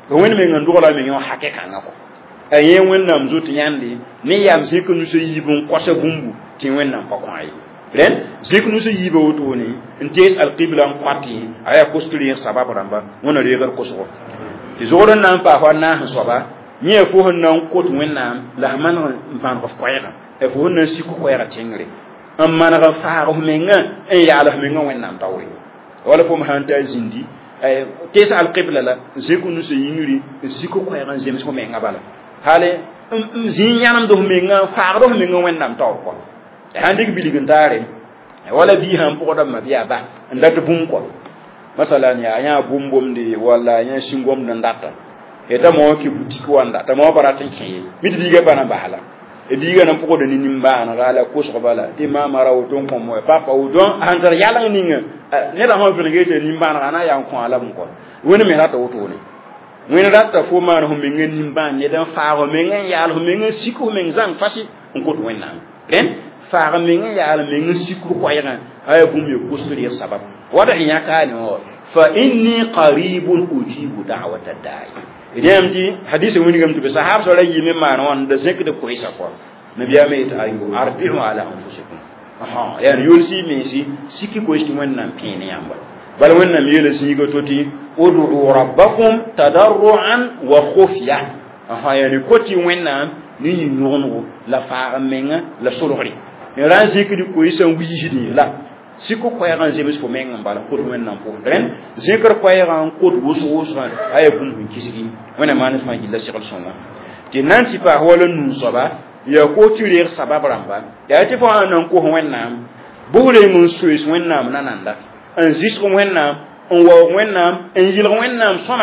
wẽnd me ngan dogla me yõ hake kãngã kɔ aye wẽnnaam zot yãnde ne yam zĩk nu sẽn yiib n kɔsa bũmbu tɩ wẽnnaam pa kõ ye rẽnd zĩk nu sẽn yiiba wotone n tees alqibla n kõt a yaa kos tɩ reeg sabab rãmba wẽna reegr kosgo tɩ zogr n na n paas wa naas n soaba yẽ fo sẽn na n kot wẽnnaam la sẽn maneg n bãneg f koɛɛgã fo sẽn na n sik koɛɛgã tẽngre n maneg n faag f mengã n yaal f mengã wẽnnaam taoore wala fo m sãn taa zĩndi tees alqibla la zĩk nu sẽn yĩngri n sik koɛɛgã n zems fo mengã bala hale zin yanam do menga faaro menga wennam taw ko handik biligin tare wala bi han poda ma biya ba ndat bum ko masalan ya bum bum de wala ya singom na ndata eta mo ki boutique wanda ta mo baratin ki mi diga bana bahala e diga na poda ni nimba na gala ko so bala ti ma mara o ton ko mo papa o don hantar yalang ninga ne da ho fregete nimba na ana yan ko ala bum ko woni me rata o to ne wẽn rata fo maan fo meng n nimbãan ned n faag meng n yaal fo meng n sik fo meng zãng fasi n kot wẽnnaam rẽn faag meng n yaal meng n sik fo koɛɛgã a yaa bũmb ye kosd reg sabab wada n yãkaane wã fa inni qaribun ujibu da'wata da'i rẽm tɩ hadisa wingame tɩ b sahab soara yɩɩme maan wãn da zẽkd koɩsa kɔ nabiyaame yetɩ ayo arbiu ala anfusikum yaa yolsi mensi siki koɩs tɩ wẽnnaam pẽene yãmba bal wẽnnaam yeela zĩiga to tɩ ud'u rabbakum tadarruan wa khufya yani koti wẽnnaam ne yĩ-yõgenego la faag menga la solgre ran zikri ko isan wiisdi la siko koɛɛgã zems fo meng n bala kot wẽnnaam pʋgẽ rẽnd zẽkr koɛɛgã n kot wʋsg-wʋsgã a yaa bũmb sẽn kisgi wẽna maan fãa gilla segl sõnga tɩ na n tɩ paas wala nuu soaba yaa ko tɩ reeg sabab rãmba yaa tɩ fo sã n na n kos wẽnnaam bʋgreng n soees wẽnnaam nananda n zɩsg wẽnnaam n waoog wẽnnaam n yɩlg wẽnnaam sõma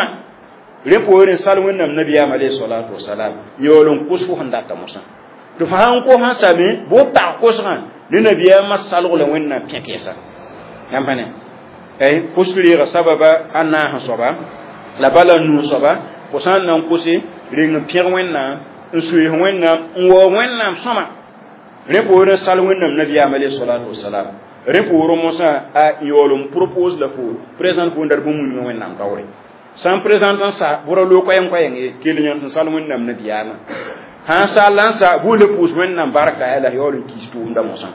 rẽ poore n sal wẽnnaam nabiyaam alayhi salatu wasalam yaool n kos fo sẽn data mosã tɩ fa sãn kos sã same bõ pag kosgã ne nabiyaamã salg la wẽnnaam pẽk-yɛsa yãmba ne kos reega sababa a naasẽ soaba la bala nuu soaba fo sã n na n kose reng n pẽg wẽnnaam n soees wẽnnaam n waoog wẽnnaam sõma rẽ poore n sal wẽnnaam nabiyaam alayhi salatu wasalam rẽ poore mosã a yaool n propose la fo présent fo n dar bũmb wing wẽnnaam taoore sãn présent n sa bʋra loog koɛɛng-koɛɛnge kell yãmb sẽn sal wẽnnaam nabiyaamã sãn sall n sa bʋʋs le pʋʋs wẽnnaam barka a la yaool n kiis tʋʋmda mosã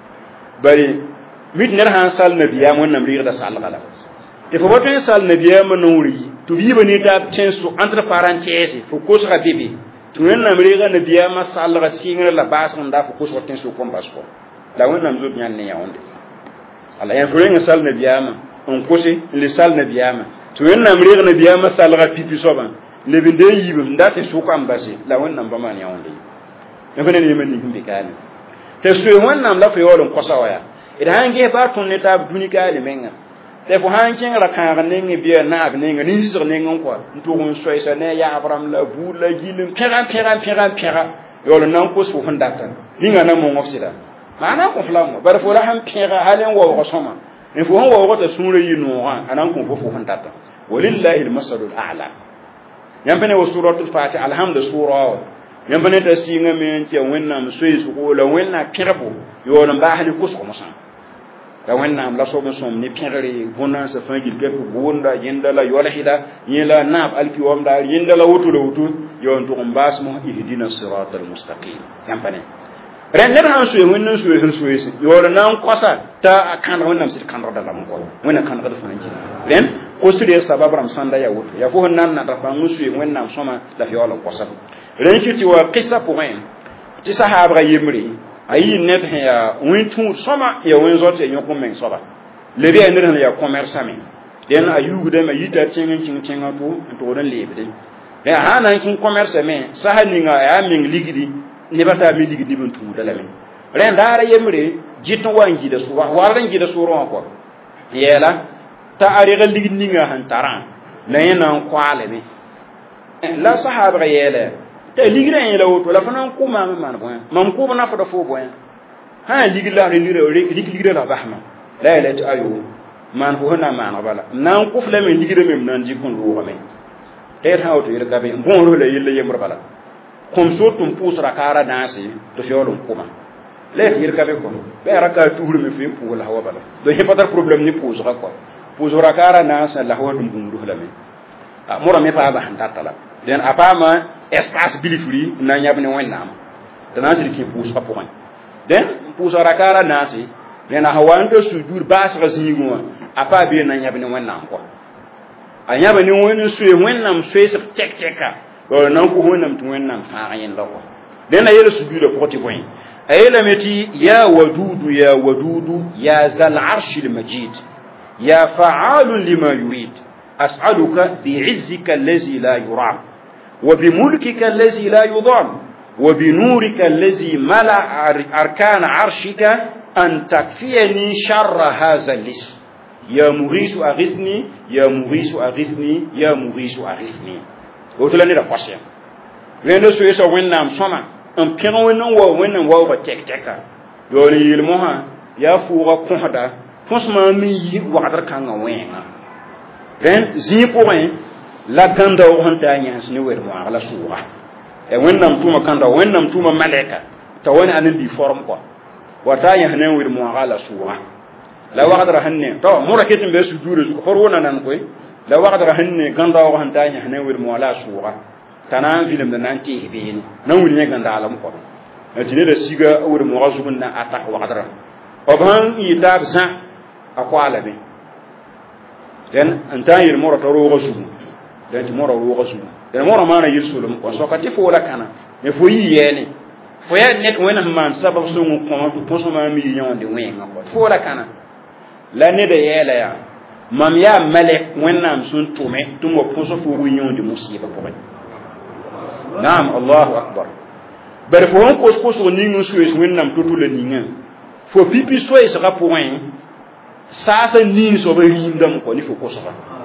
bari mit ned sãn sal nabiyaam wẽnnaam rɩgda salga la tɩ fo ba tõe n sal nabiyaamã noore yi tɩ b yiiba ne t'a tẽnso entre parenthèse fo kosga bebe tɩ wẽnnaam reega nabiyaamã salga sɩngr la baasg n da fo kosg tẽnso kõn bas kɔ la wẽnnaam zot yãnd ne yãonde ala yã fo reng n sal nabiyaamã n kose n le sal nabiyaamã tɩ wẽnnaam reeg nabiyaamã salga pipi soabã leb n dee yiibm n dat n sʋka n base la wẽnnaam pa maan yãonde yã fo ne yẽma ning n be kaane tɩ soe wẽnnaam la fo yaool n kõsa wa yaa d sãn ges baa tõnd ne taab dũni kaale menga tɩ fo sãn kẽngra kãag neng bɩa naab nenga nin-zɩsg neng n kɔa n tʋg n soɛɛsa ne a yaab rãmb la buud la gill n pẽga yaool n na n kos fo sẽn data ninga na mong f sɩda maana n kõ f la mo bara fo la sãn pẽga hal n waooga sõma n fo sẽn waooga t'a sũurã yɩ noogã a na n kõ fo fo sẽn data walillahi lmasalu ala yãmb ne wa suratul fatiha alhamdu sura wa yãmb ne t'a sɩngame n tɩ wẽnnaam soeesgo la wẽnnaam pẽgbo yaool n baas ne kosg mosã la wẽnnaam la sob n sõm ne pẽgre bõn-naansã fãa gil kɛp boonda yẽnda la yɔlsda yẽ la naab alkiwamda yẽnda la woto yaool n tʋg n baas mos ihdina sirat almustaqim yãmb ne rẽnd ned sãn soe wẽnnaam soees n soeese yaool n na n kõsa t'a kãndg wẽnnaam sɩd kãndgda lame kɔ wẽnna kãndgd fãa gil rẽnd kos reeg sabab rãmb sãnda yaa woto yaa fo sẽn na n nadg pãng n soe wẽnnaam sõma la f yaool n kõsa rẽnd kɩ tɩ wa kɩsa pʋgẽ tɩ sahaabga yembre a yɩ ned sẽn yaa wẽn-tũud sõma yaa wẽn-zoa tɩ ya yõk n meng soaba leb yaa ned sẽn yaa commerçame dẽn a yugdame a yita tẽng n kĩng tẽngã to n tʋgd n leebde a sã n na n kẽng commerçame sasa ninga a yaa meng ligdi nebã taa me ligd neb n tũuda lame rẽnd daara yembre gɩt n wa n gɩda sʋʋra ward n gɩda sʋʋrẽ wã kɔ yɛɛla t'a a rega ligd ninga sẽn tarã la yẽ na n koaaleme la sahaabga yɛɛla t'a ligrã yẽ la woto la fo na n kʋ maame maan bõe mam kʋʋb nafda fo bõe sã n ligd la ligrã la basma la yɛla tɩ ayo maan fo sẽn na n maaneg bala m na n kʋf lame ligrame m na n dɩk n loogame t'a yel sã woto yel-ka be n bõosf la yella yembr bala kõm sot n pʋʋs rakaara dãase tɩ f yaool n kʋma la yet yel-ka be kɔ la yaa rakaa tugrame fo n pʋʋs la wa bala do yẽ pa tar problème ne pʋʋsga kɔ pʋʋs rakaara dãasã la f wa tɩ n bũmdf lame mora me pa ba han tatala den apama espace bilifuri na nyab ne wennam tanasir ki pous pa point den pous rakara nasi den hawan to sujud bas razingo apa bi na nyab ne wennam ko anyaba ni wonu suye wennam suye se tek teka do nan ko wonnam to wennam ha yin lako den na yele sujud ko ti point ayela meti ya wadudu ya zal arshil majid ya fa'alun lima yurid as'aluka bi'izzika allazi la yuram wa bimulkika allazi la yudam wa binurika allazi mala arkan arshika an takfiyani sharra hadha lis ya mughisu aghithni ya mughisu aghithni ya mughisu aghithni otulani da kwasya wendo so yeso wennam soma en pion wennam wa ba tek teka yori yilmo ha ya fuwa konda fonsma mi wadar kanga wenga den zi point la ganda o honta nyans ni wer mo ala suwa e wennam tuma kanda wennam tuma maleka ta woni anan di form ko wata ya hanen wer mo ala suwa la waqdara hanne to mura ketin be sujure su horwona nan koy la waqdara hanne ganda o honta nya hanen wer mo ala suwa tanan film da nan ti hibin nan wuri ne ganda alam ko ajine da siga wer mo azubun na atak waqdara oban yitab sa akwala be den antayir mora to rogo su den mora rogo su den mora mana yirsulum ko sokati fo la kana me fo yiyene fo ya net wena man sabab so ngu ko to so ma mi yonde wenga ko fo la kana la ne de yela ya mam ya malek wenam sun tume tumo poso fo wu yonde musiba ko naam Allahu akbar bar fo on ko so ningu sues wenam totule ninga fo pipi so e sera point sasa ni so be rindam ko ni fo ko so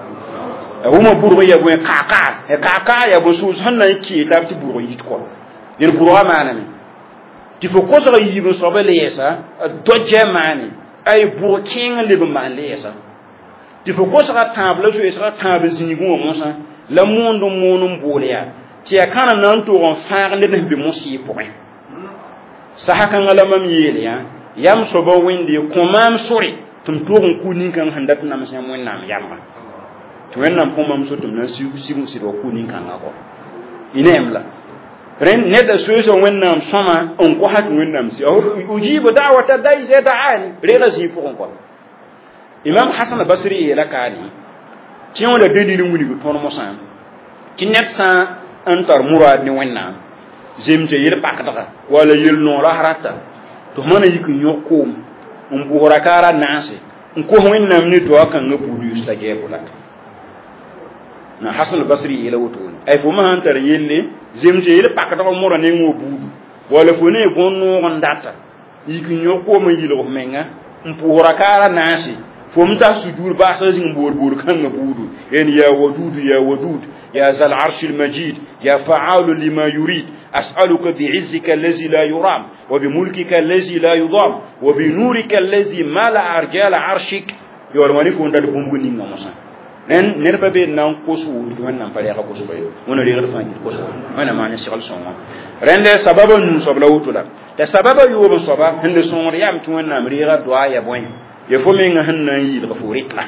uma burgo ya buen kaka ya bo su hanna ki da ti burgo yit ko ni burgo amana mi ti fo ko so yi bo so be lesa do jemani ay burgo king le be man lesa ti fo ko so ka table so e sera table zinigo mo sa la mondo monum bolia ti akana nan to on faar le be mo si point sa hakan alamam yele yam so bo windi komam sori tum togun kunin kan handat na masya mon nam yamma to wennam ko mam so tum na sibu sido kunin kan ko inemla ren ne da so wennam sama on ko hat wennam si ujibu da'wata da'i ta'ani rela si ko imam hasan basri ila kani ti on da dediri muni ko tono mosan ki net sa antar murad ni wennam jemte yel pakata wala yel no la harata to mana yiku nyokom buhura kara nasi ko wennam ni to kan ga budu stage bulak na hasan al-basri ila wutun ay fu ma hantar yelle zemje yele pakata ko mora ne ngo budu wala fu ne gonno gondata yiku nyoko ma yilo menga buhura kara nasi fu mta sudur ba sa zing bor kan ga budu en ya wadud ya zal arsh al-majid ya fa'al lima yurid as'aluka bi'izzika allazi la yuram وبملكك الذي لا يضام وبنورك الذي ملأ أرجال عرشك يورماني فون دال بومبوني نغمسا نن نربا بي نان كوسو وين نان بالي خا كوسو باي ونا ريغ فان كوسو وانا ما نسيغال سون رند سبب نون سبلا وتلا ده سبب يوب سبا هند سون ريام تون نام ريغا دعا يا بوين يفومي هنن يي غفوريتلا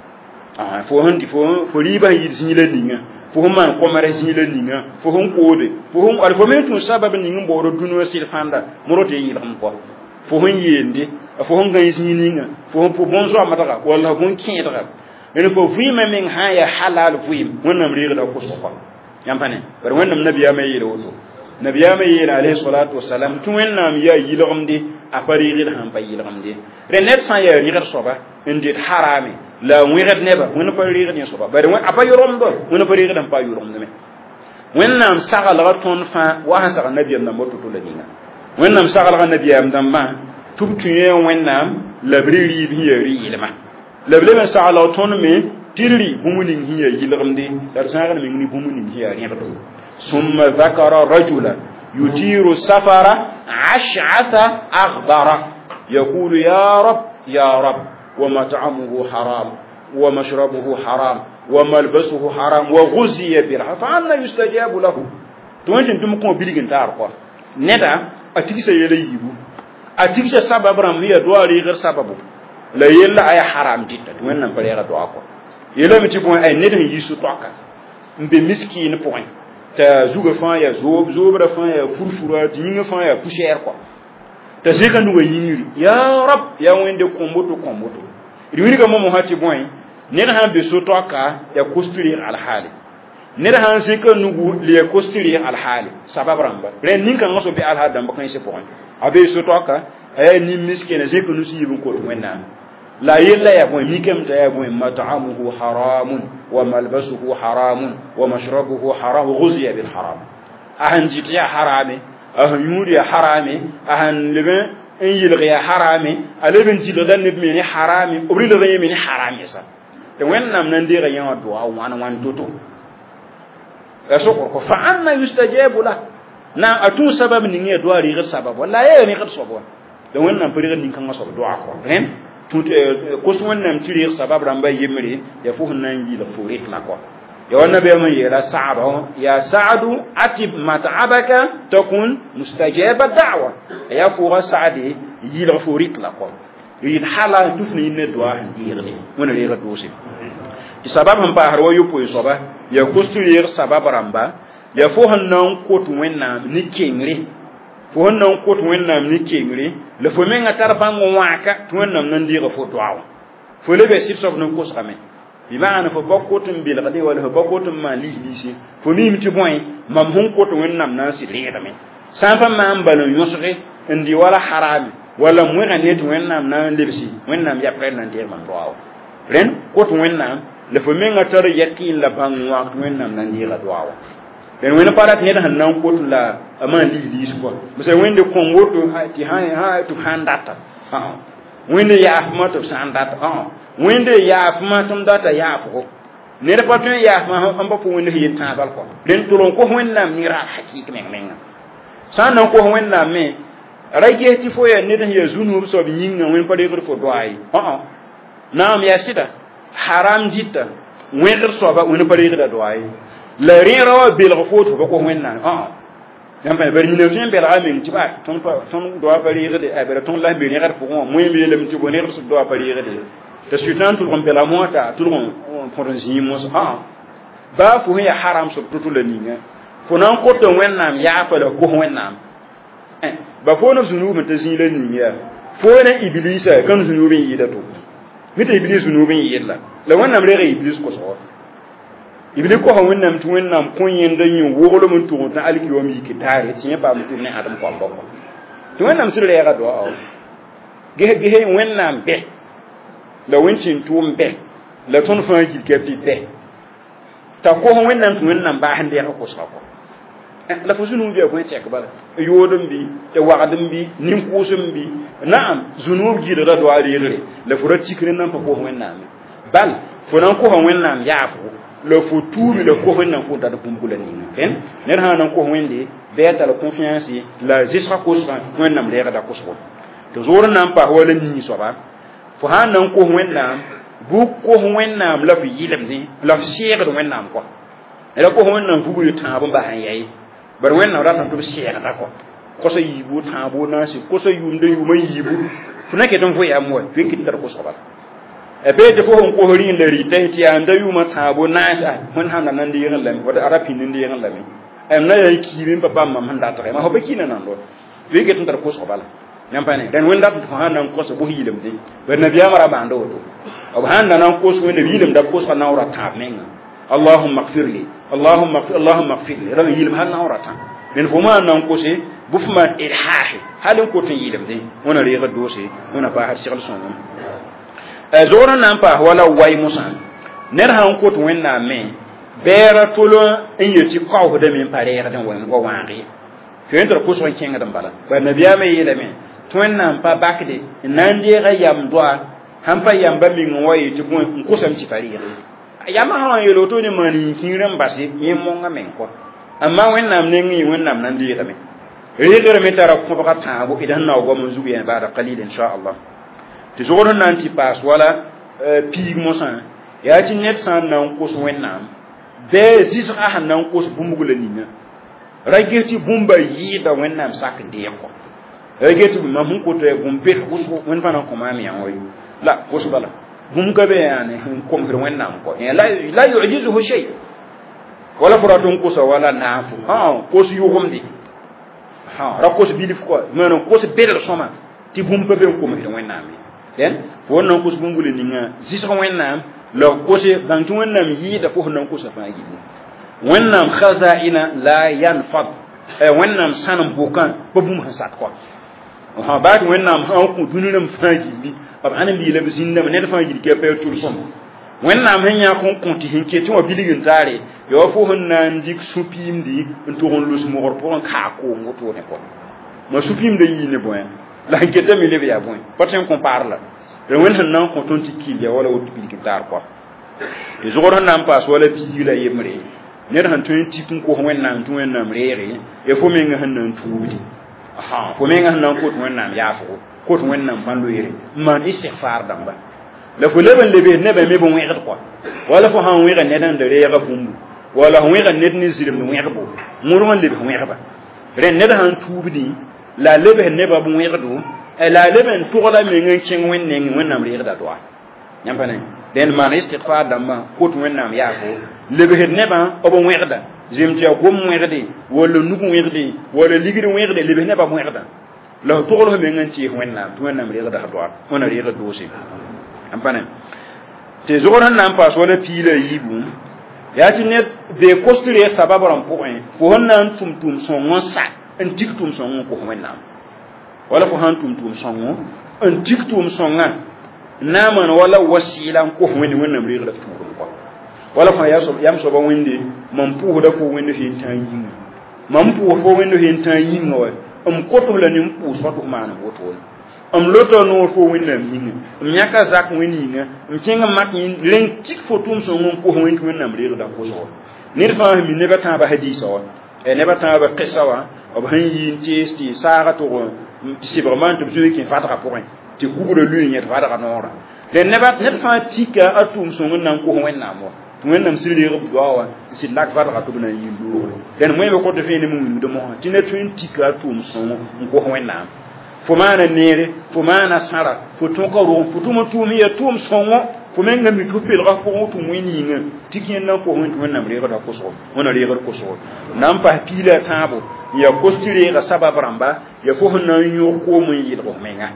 فو هندي فو ريبا يي سنيلا دينغا fo man ko mare sinile ninga fo hon kode fo hon alfamentu sababu ninga boro duno sil fanda morote yi lam ko fo hon yende fo hon gan sininga fo hon po bonzo amata wala hon kin daga ene ko fuima min haya halal fuim wonnam riga da ko so ko yampane bar wonnam nabiya mai yi woto nabiya mai yi alayhi salatu wassalam tun wonnam ya yi lomde a pari rir han bayi lomde renet san ya riga soba inde harami la wirat neba wona pari rir ni soba bar won apa yorom do wona pari rir dan pa yorom ne wonnam sagal raton fa wa han sagal nabiyam na motu to la dinga wonnam sagal ga nabiyam dan ma tubtuye wonnam labriri bi yari ilma labre men sagal raton me tirri bumunin hiya yilgamde dar sagal me ngini bumunin hiya ni to summa zakara rajula yutiru safara ash'atha aghbara yaqulu ya rab ومطعمه حرام ومشربه حرام وملبسه حرام وغزي بالحرام فأنا يستجاب له تونجن تمكم بيلغن تارقوا ندا اتيكسا يلا ييبو اتيكسا سبب رام هي دواري غير سبب لا يلا اي حرام جدا وين نمبريغا دواكو يلا متي بون اي ندن يسو توكا mbe miskin point ta zuga fa ya zobra fa ya furfura tinga fa ya poussière quoi ta zeka nuga yiri ya rab ya wende komboto riwiri ga mo hati boy nera han be so toka ya construire al hali nera han zeka nugu le construire al hali sabab ramba ren ninka ngoso be al hadam bakan se point abe so toka ay ni miskin zeka nu si yibun ko to wenna la yilla ya boy mikem ta ya boy mat'amuhu haramun wa malbasuhu haramun wa mashrabuhu haram ghuziya bil haram ahan jitiya harame ahan yuri harame ahan leben en yilghi harame aleben jilodan ne meni harame obri le meni harame sa te wennam nan de ga yan do wan toto aso ko fa anna yustajabu la na atu sabab ni ngi do ari ga sabab wala ya ni qad sabwa te wennam pere ni kan so do akko ren tout ko so wonnam tiri sabab ramba yemri ya fu nan yi la furit la ko ya wannan be mun yera sa'aba ya sa'adu atib mat'abaka takun mustajaba da'wa ya fu sa'adi yi la furit la ko yi hala tufni ne doa yirni wona le ga dosi sabab han ba har wayo po soba ya construire sabab ramba ya fu nan ko to wenna ni kengri fu nan ko to wenna ni kengri le fo menga tarbango waka to wenna nan di ga fo doa fo le be sip sof nan ko same bi maana fo bokotum bil gadi wala fo bokotum ma li lisi fo mi mti boy mam hon ko to wenna nan si reda men sanfa ma ambalo yosre ndi wala harami wala mwena ne to wenna nan lebsi wenna ya pre nan der man doa ren ko to wenna le fo menga tar yakin la bangwa to wenna nan di ga doa den wena parat ne han nan ko la amandi li ko musa wende kongoto ti ha to handata wende ya afmato sandata wende ya afmatum data ya afko ne repato ya afma amba fo wende yin tabal ko den tulon ko wenda mira hakiki men sanan ko wenda me rage ti fo ya ne da ya zunu so bi yinga wen pade ko fo doai naam ya sida haram jita wen so ba wen pade ko doai la rira bil ghufut ba ko wenna yam pa ber mineusen bel amen ti ba ton doa pare de abere ton la be ni gar fo mo mi lem ti bonner su doa pare de te sultan tul kon bela mota tul kon forensi mos ba fu ya haram so tutul ni nga fo nan ko to wennam ya fa da ko wennam ba fo no zunubi te zin le ni ya fo na iblisa kan zunubi yi da to mita iblis zunubi yi la la wennam re iblis ko so iblis ko wennam tu wennam kun yen dan yin wogolo mun to ta alkiyomi ki tare tin ba mutum ne adam ko bokko to wennam sir le ga do gehe wennam be la wincin tum be la ton fa ki kepi be ta ko wennam tu wennam ba hande ko so ko la fo zunub bi ko check bala yodum bi te waqadum bi nim kusum bi na'am zunub ji da do ari re la fo ratti kren nan ko wennam bal fo nan ko wennam ya ko le fo tuumi le ko wennam ko da ko mbula ni ken ner ha nan ko wende be ta la confiance la jisra ko so wennam le da ko so to zor nan pa wala ni so ba fo ha nan ko wennam bu ko wennam la fi yilam ni la sheer do wennam ko ela ko wennam fu bu taabo ba han yayi bar wennam ratan to sheer da ko so yibu taabo na si ko so yumde yuma yibu fu nake ton fo ya mo fi ki dar ko so ba e be de fo ko hori ndari tay ti anda yuma taabo na sa mun han nan di ngal lam wada arapi ni di ngal lam em na yai ki bin papa mam handa to ma ho be ki nan do fi ki ton dar ko so bala nyampane dan wenda to hanan ko so bo hilim de ber na biya mara bando to ob handa nan ko so wenda hilim da ko so na ora ta menga allahumma ighfirli allahumma ighfirli ran hilim han na ora ta men fo ma nan ko se bu fuma ilhahi halin ko tan hilim de wona re ga dose wona ba har shigal son zoran nan pa wala way musa ner han ko to wenna me bera tolo en yeti ko de min pare ga dan wan go wangi fentor ko so kenga dan bala ba nabiya me yele me twenna pa bakde nan de ga yam doa han pa yam ba min waye ti ko sam ci pare ya ma ha yelo to ni mani kinran basi yim mo nga men ko amma wennam ne ngi wennam nan de ga me reger me tara ko ba ta bo idan na go mun zubi en ba da qalil insha Allah ti zoron nan ti pas wala pig mo san ya ti net san nan ko so wennam de zisra han nan ko so bumugula ni na rageti bumba yi da wennam sak de ko rageti ma mun ko to e bumbe ko so wen fa nan ko ma mi an wayu la ko so bala bum ka be yani ko mi wennam ko la yu'jizuhu shay wala furatun kusa wala nafu ko su yugumdi ra ko su bilif ko men ko su bedel soma ti bum pe be ko mi wonnam den wonnon ko su bungule ninga ziso wonnam la ko se dan tu wonnam yi da ko non ko sa faagi wonnam khazaina la yanfad wonnam sanam bukan babum hasat ko baat wonnam ha ko dununam faagi bi ab anan bi la bisinna ne faagi ke pe tur som wonnam hanya kon ti hinke ti wa biligin tare yo fo honnan dik supim di to hon lus mo gor pour ka ko ngoto ne ko mo supim de yi ne boy la kete mi le ya boy patin qu'on parle de won hannan ko ton ti kile wala wo biligin tar ko e zo gor hannan pas wala bi la yemre ne han ton ti kun ko wonnam to wonnam rere e fo me nga hannan tuudi fo me nga hannan ko to wonnam ya fo ko to wonnam bando yere man istighfar damba la fo leben lebe ne be me bon wéxat quoi wala fo han wéxa ne dan de reega bumbu wala han wéxa net ni zilim no wéxa bo muru man lebe wéxa ba ren ne da han tuubdi la lebe ne ba bon wéxa do e la lebe to la me ngan kin wenne ngi wonnam reega da doa nyam fa ne den man istighfar damba ko to wonnam ya fo lebe ne ba o bon wéxa da jim ti ko mo wéxa de wala nugu wéxa de wala ligiri wéxa de lebe ne ba bon wéxa da la to lo me ngan ci wonnam to wonnam reega da doa wona reega do si ampane te zoran nan pas wala pile yibu ya ti net de construire sababaram point fo honnan tum songon sa en tiktum songon ko wonnam wala ko han tum songon en tiktum songan naman wala wasila ko wonnam reega da turum ko wala ko yam so ba wende man pu da ko wende hin tan yin man pu fo wende hin tan yin wa ko to la nim pu so to man bo to loto no fo wonnam yin nyaka zak weninga mkinga makin len tik fo tum so ngon ko wonnam reega da ko so nir fa mi ne bata ba hadisa wa e ne bata ba qissa wa ob han yin tiesti sara to sibrement to bi ki fatra pour ti kubro lu nyet fatra nora den ne bat ne fa tika atum so ngon ko wonnam wa wonnam sirri reega do wa si lak fatra to na yin do den moy be ko to fe ne mu do mo ti ne tun tika atum so ngon ko wonnam fomana nere fomana sara foton ko ro fotum tumi ya tum songo fomenga mi ko pel ra ko tum wininga tikien na ko huntu wonnam re da ko so wona re ko so nam pa pila tabo ya postire ga sabab ramba ya fo honna nyo ko mun yi ko menga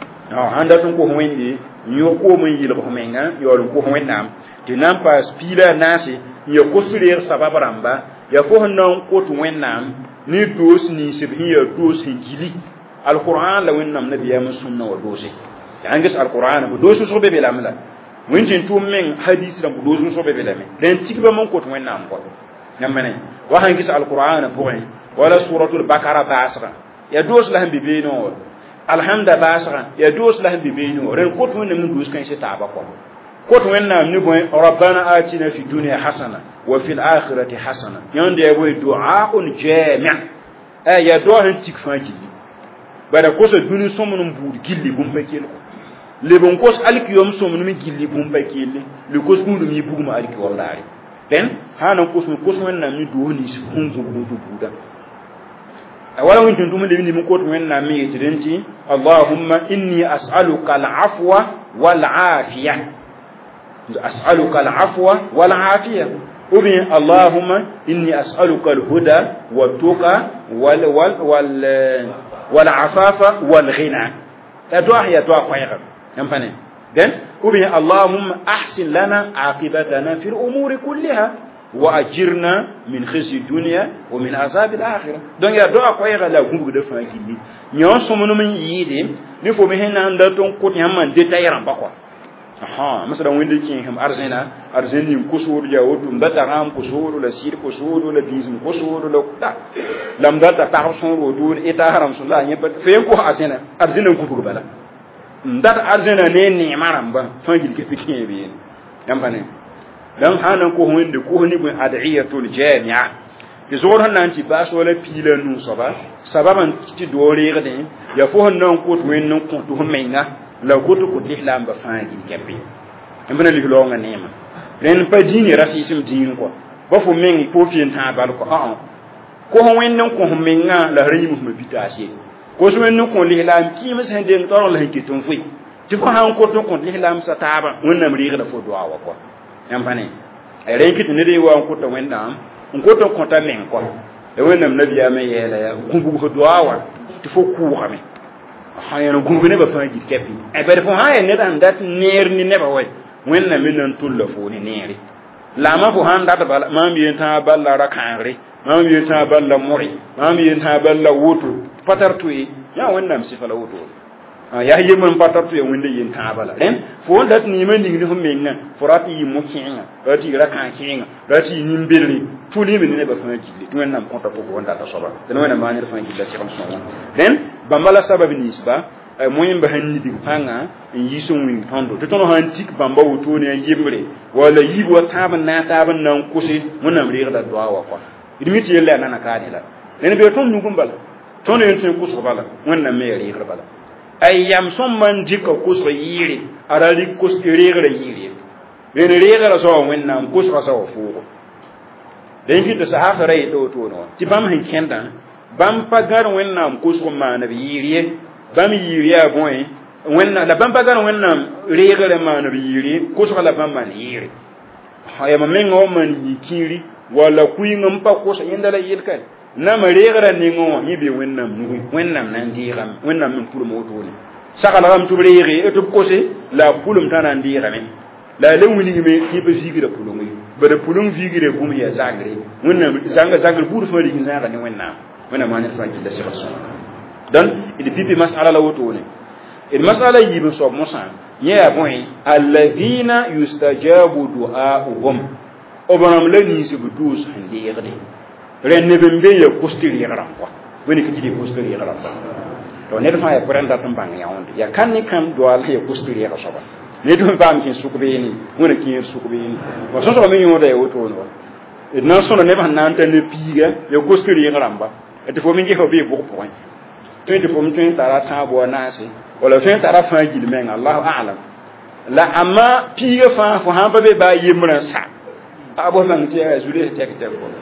anda tun ko windi nyo ko mun yi ko menga yo ko wonnam ti nam pa pila nasi ya postire sabab ramba ya fo honna ko tum wonnam ni dos ni sibiya dos hijili القرآن لو إنهم نبي من سنة ودوسي يعني قص القرآن بدوس صوب بلاملا وين جنتم من حديث لم بدوس صوب بلامه لين تكبر من كوت وين نام كوت نمني وهن قص القرآن بوين ولا سورة البقرة باسرة يدوس لهم ببينه الحمد باسرة يدوس لهم ببينه لين كوت وين من دوس كان يستعبا كوت وين نام نبوين ربنا آتنا في الدنيا حسنة وفي الآخرة حسنة يندي يبوي دعاء جامع يدوه تكفاجي bada kosa duni somunum bur gilli bum bakele le bon kos alkiyom somunum gilli bum bakele le kos munum yi buguma alki wallahi den hanan kos wenna mi do ni su hungu do buda wala won tundum le ni mi ko to wenna mi tidenti allahumma inni as'aluka al-afwa wal afiya as'aluka al-afwa wal afiya ubi allahumma inni as'aluka al-huda wat tuqa والعفاف والغنى ادعاء يا دعاء خير ينفني then وبه اللهم احسن لنا عاقبتنا في الامور كلها واجرنا من خزي الدنيا ومن عذاب الاخره donc ya دعاء خير la gumbu de fanki ni nyon somono min yide ni fo me hena ndaton ko nyamman détaillant ba quoi masala wende kin ham arzeni ko suru ya wodu ndata ram ko suru la sir ko suru la bizm ko suru la ta lam data ta son wodu eta haram sunna nya bat fe ko asena arzena ko bugu bala ndata arzena ne ni maram ba fangil ke fikin be yam bane dan hanan ko wende ko ni bu adiyatul jami'a izor hanan ci ba so la pila nu soba sababan ci dore gade ya fo hanan ko to wen ko to menga la goto ko l'islam ba faangi kembe mbana li lo nga nema ren pa dini racism din ko ba fu mengi ko fi ta bal ko ko ho wen non ko menga la rimu ma bitasi ko so wen non ko l'islam ki ma sen den toro la hiki ton fu ti fa han ko to ko l'islam sa taba wonnam ri da fo do awa ko yam bane ay ren kiti ne de wa ko to wen dam ko to konta men ko e wonam nabiya me yela ya gumbu ko duawa ti fo ku xame ha yana gumbu ne ba fa ji kepi e be fo ha ne dan dat neer ni ne ba way wenna min nan tulla fo ni neeri la ma fo han dat bala ma mi ta balla rakanri ma mi ta balla muri ma mi ta balla wutu patartu ya wonnam sifala wutu ya yemen patartu ya wonde yin ta bala ren fo dat ni man ni ho menga forati yi mo kinga rati rakan kinga rati nimbirni fuli min ne ba fa jilli to wonnam konta ko wonda ta soba den wonna ma ni fa jilli sikam so ren bambala sababi nisba moyen ba hanni di hanga in yiso win tondo to tono hantik bamba wuto ne yimbre wala yibo taban na taban nan kusi munam riga do awa ko idmiti yella nana kadila nen be ton nugum bala ton yen tin kuso bala wannan me riga bala ay yam son man dikko kuso yiri arali kuso riga yiri ben riga so wannan kuso so fu den fi to sahafa ray do to no ti bam hin kenda bam pagar wannan kuso ma na yiri bam yiriya boy wenna la bam pagar wenna regale man bi yiri ko so la bam man yiri haya mamengo man yikiri wala kuinga mpa ko so yenda la yilka na ma regara ni ngo yibe wenna mu wenna nan diram wenna min pulu mo to ni sakala gam to rege e to ko se la pulum tanan dirame la lewni me kibe figira pulum yi bada pulum figire gum ya zagre wenna zanga buru fo ri zanga ni wenna man fa jilla se rasul dan il pipi mas'ala la woto ne il mas'ala yibu so musa ya boy alladhina yustajabu du'a'uhum obanam la ni se budus hande yerde ren ne bembe ya kustiri yaram ko woni kiti kustiri yaram to ne fa ya prenda tambang ya on ya kan ni kan do ala ya kustiri yaram so ba ne do bam kin sukube ni wona kin sukube ni wa so so me yoda ya woto no na so ne ba nan tan ne piga ya kustiri yaram ba et fo min je ko be bu point twenty pom twenty tara tabo nasi wala twenty tara fa gilmen Allahu a'lam la amma piga fa fo ha ba be ba yimran sa abo man ti ya zule tek tek ko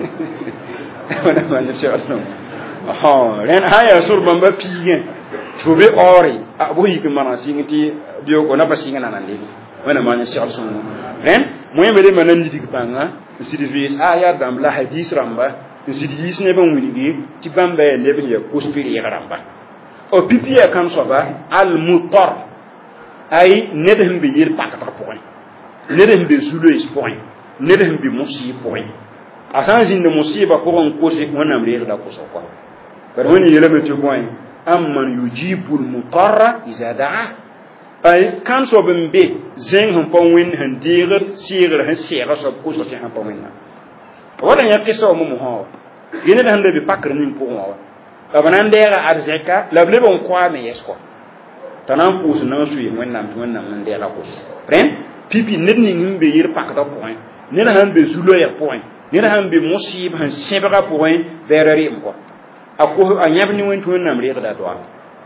wala man shi Allah ren haya sur bamba piga to be ori abo yi kuma singiti biyo ko na ba singa nan le wala man shi Allah ren moy me de manan di panga sidis aya dam la hadis ramba zidis ne ban wuligi ti bamba ne bin ya kuspiri ya garamba o pipi ya kan soba al mutar ay ne de himbe yir pakata point ne de himbe zulu is point ne de himbe musi point asan jin de musiba ko on ko se wonam re da ko so ko bar woni yele me ti point amman yujibul mutarra iza da'a ay kan so bembe zeng hon pon win han diger siger han sera so ko so ti han pon win wala ya kiso mu ho yene da hande bi pakr nin ko wa abanan dera arzeka lable bon kwa me yesko tanan pus na su yi wannan nan dera ko ren pipi nidni ngimbe yir pakda point ne na han be zulo ya point ne na han be musib han sebra point verari mo ako anyabni won to nan re da do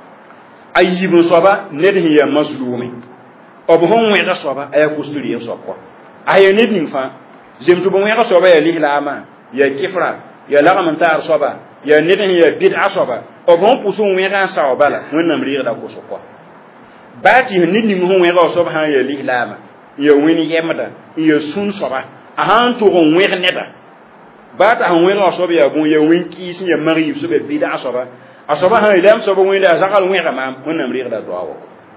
ayibu soba ne de ya maslumi obo hon we da soba ay kusturi ya sokko ay nidni fa zemtu bon ya soba ya lihlama ya kifra ya lagam ta soba ya nidin ya bid'a soba o bon pusun we ga sa bala wannan riga da ko sokko bati nidin mo we ga soba ha ya lihlama ya wini yemda ya sun soba a han to gon we neda bata han we ga soba ya bon ya winki sin ya mari so be bid'a soba a soba ha ilam soba we da zakal we ga ma wannan riga da do awo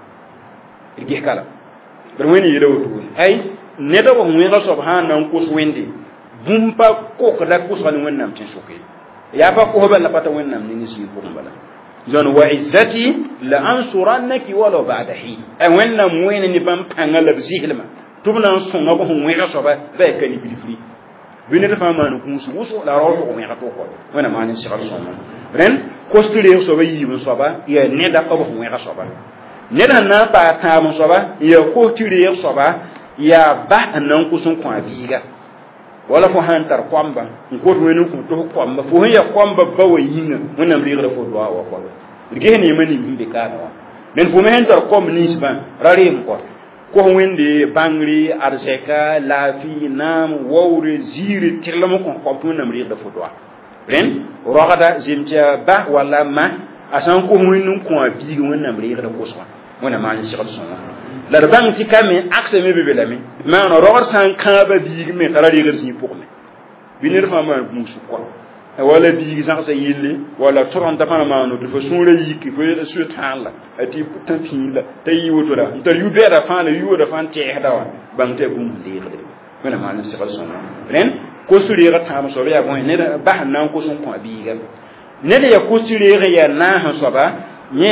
ige kala ber wini yelo to ay neda ko we ga soba ha nan ko swende bumpa ko kada ko so ni wannan tin soke ya ba ko bala pata wannan ni si ko bala zon wa izzati la ansurannaki wala ba'da hi ay wannan mu'minin ni bam pangala bizilma tubna sunna ko hun wega so ba ba ka ni bilfri bini da fama no kun su wuso la ro ko wega to ko wannan ma ni shigar so ren ko stule so ba yi so ba ya ne da ko hun wega so ba ne da na ba ta mu so ba ya ko tire so ba ya ba nan kusun kwa biga wala fo hantar kwamba ko to wenu ko to kwamba fo ya kwamba bawa yinga wannan riga fo do awa ko rige ne mani bimbe kana men fo me hantar kom nisba rarim ko wende bangri arseka lafi nam wawre ziri tirlamo ko wannan riga fo do ren rogada jimtia ba wala ma asan ko wenu ko abi wannan riga ko so wannan ma ni shikal so la bang ti kame akse me bebelami ma no ror san ka ba bi me tarari gar si pour me binir fa ma musu ko wala bi sax sa yille wala toron da fana ma no do fa sun re yiki fo da su tala ati putan pila tay woto da ta yu bera fa na yu da fan te da wa bang te bum de de wala ma na se fa son ren ko su re ta ma so ya bon ne da ba nan ko sun ko bi ga ne da ya ko su re ya na ha so ba ne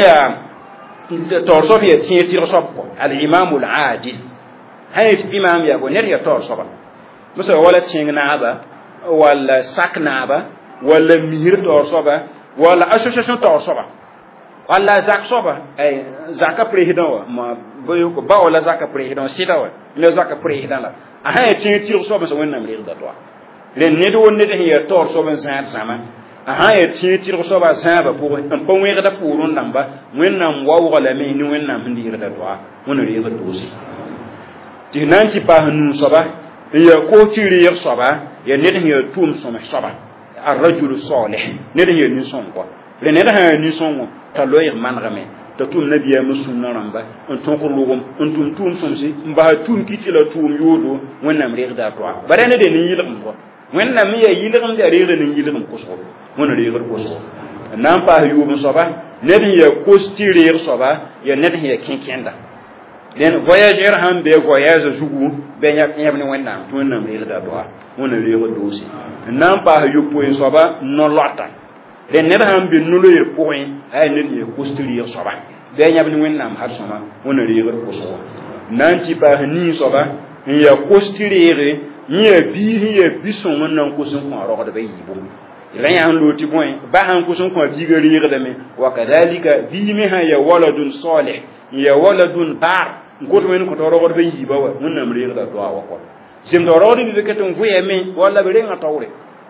ya to so bi ti ti so ko al imam al adil hayt imam ya ko ne ya to so ba musa wala ting na ba wala sak na ba wala mihir to soba wala association to soba wala zak soba ay zaka president wa ma boyo ko ba wala zaka president sita wa le zaka president la aha tin tir soba so wonna mrir da to le ne do ne de ya to soba zan sama aha ya tin tir soba zaba pour un bon wer da pour on namba wonna wa wala me ni wonna mndir da to wonna ri da to si ti nan ti pa nu soba ya ko tiri ya soba ya ne de ya tum so ma soba الرجل الصالح نده نيسون كو لنده نيسون تلوير مانغامي تتوم نبي مسون نرامبا انتون كلوغم انتم توم سومسي مبا توم كيتي لا توم يودو ونام ريغ دا توا برene de ni yilgum ko wenna mi ya yilgum de reere ni yilgum ko so wona reere ko so nan pa yubum soba nedi ya kostirir soba ya nedi ya kinkenda den voyager han be voyage jugu be nyabni wenna to wonnam reere da twa wona reere dosi nan pa yupo soba no lota den ne han bi nulo ye point ay ne ye kostirir soba be nyabni wennam har soma wona reere ko so nan ti pa ni soba ya kostirir ni ya bison wannan kusun ko ro da be yibo ran ya loti point ba han kusun ko bigari da me wa kadalika bi me ha ya waladun salih ya waladun bar ngoto men ko ro da be yiba wa wonnam reere da to wa ko sim do ro di be keton fu yeme wala be renga tawre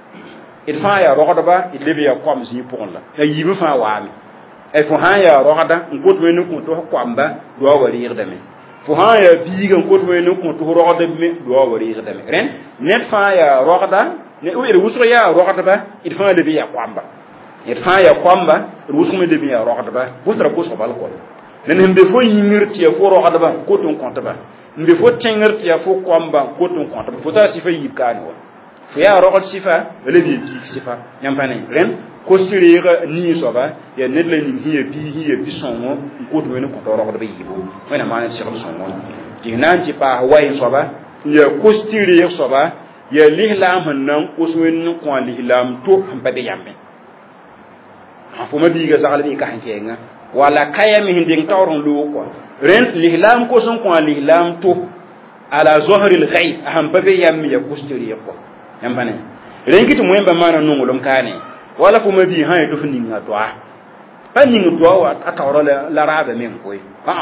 il fa ya ro ba il lebe ya kom si pour la ya yiba fa wa mi e fo ha ya ro da ngoto men ko to ko amba do wa reere da me fo ha ya biga ngoto men ko to ro da me do wa reere da me ren net fa ya ro da ne o ere wusro ya ro da ba il fa lebe ya kwamba il fa ya kwamba wusro me lebe ya ro da ba wusra ko so bal ko nen hembe fo yingirti fo ro da ba ko ton konta ba mbe fo tengirti fo kwamba ko ton konta ba fo ta sifa yibkani wa fo ya ro sifa le bi sifa nyampane ren ko sirira ni so ba ya nedle ni hiye bi songo ko to wen ko to ro da ba yibo wena ma na sirra songo dinan ci pa way so ba ya ko sirira so ba ya lihlam nan ko so wen ko lihlam to hamba de yambe fo ma bi ga zagal bi ka hankenga wala kaya mi hinding tawron lu ko ren lihlam ko son ko lihlam to ala zuhril ghaib aham babe yammi ya kusturi ko yambane ren kitu moyemba mana nungulum kane wala ko mabi ha do fini ngatwa pa ningu to wa atawro la rabe men koy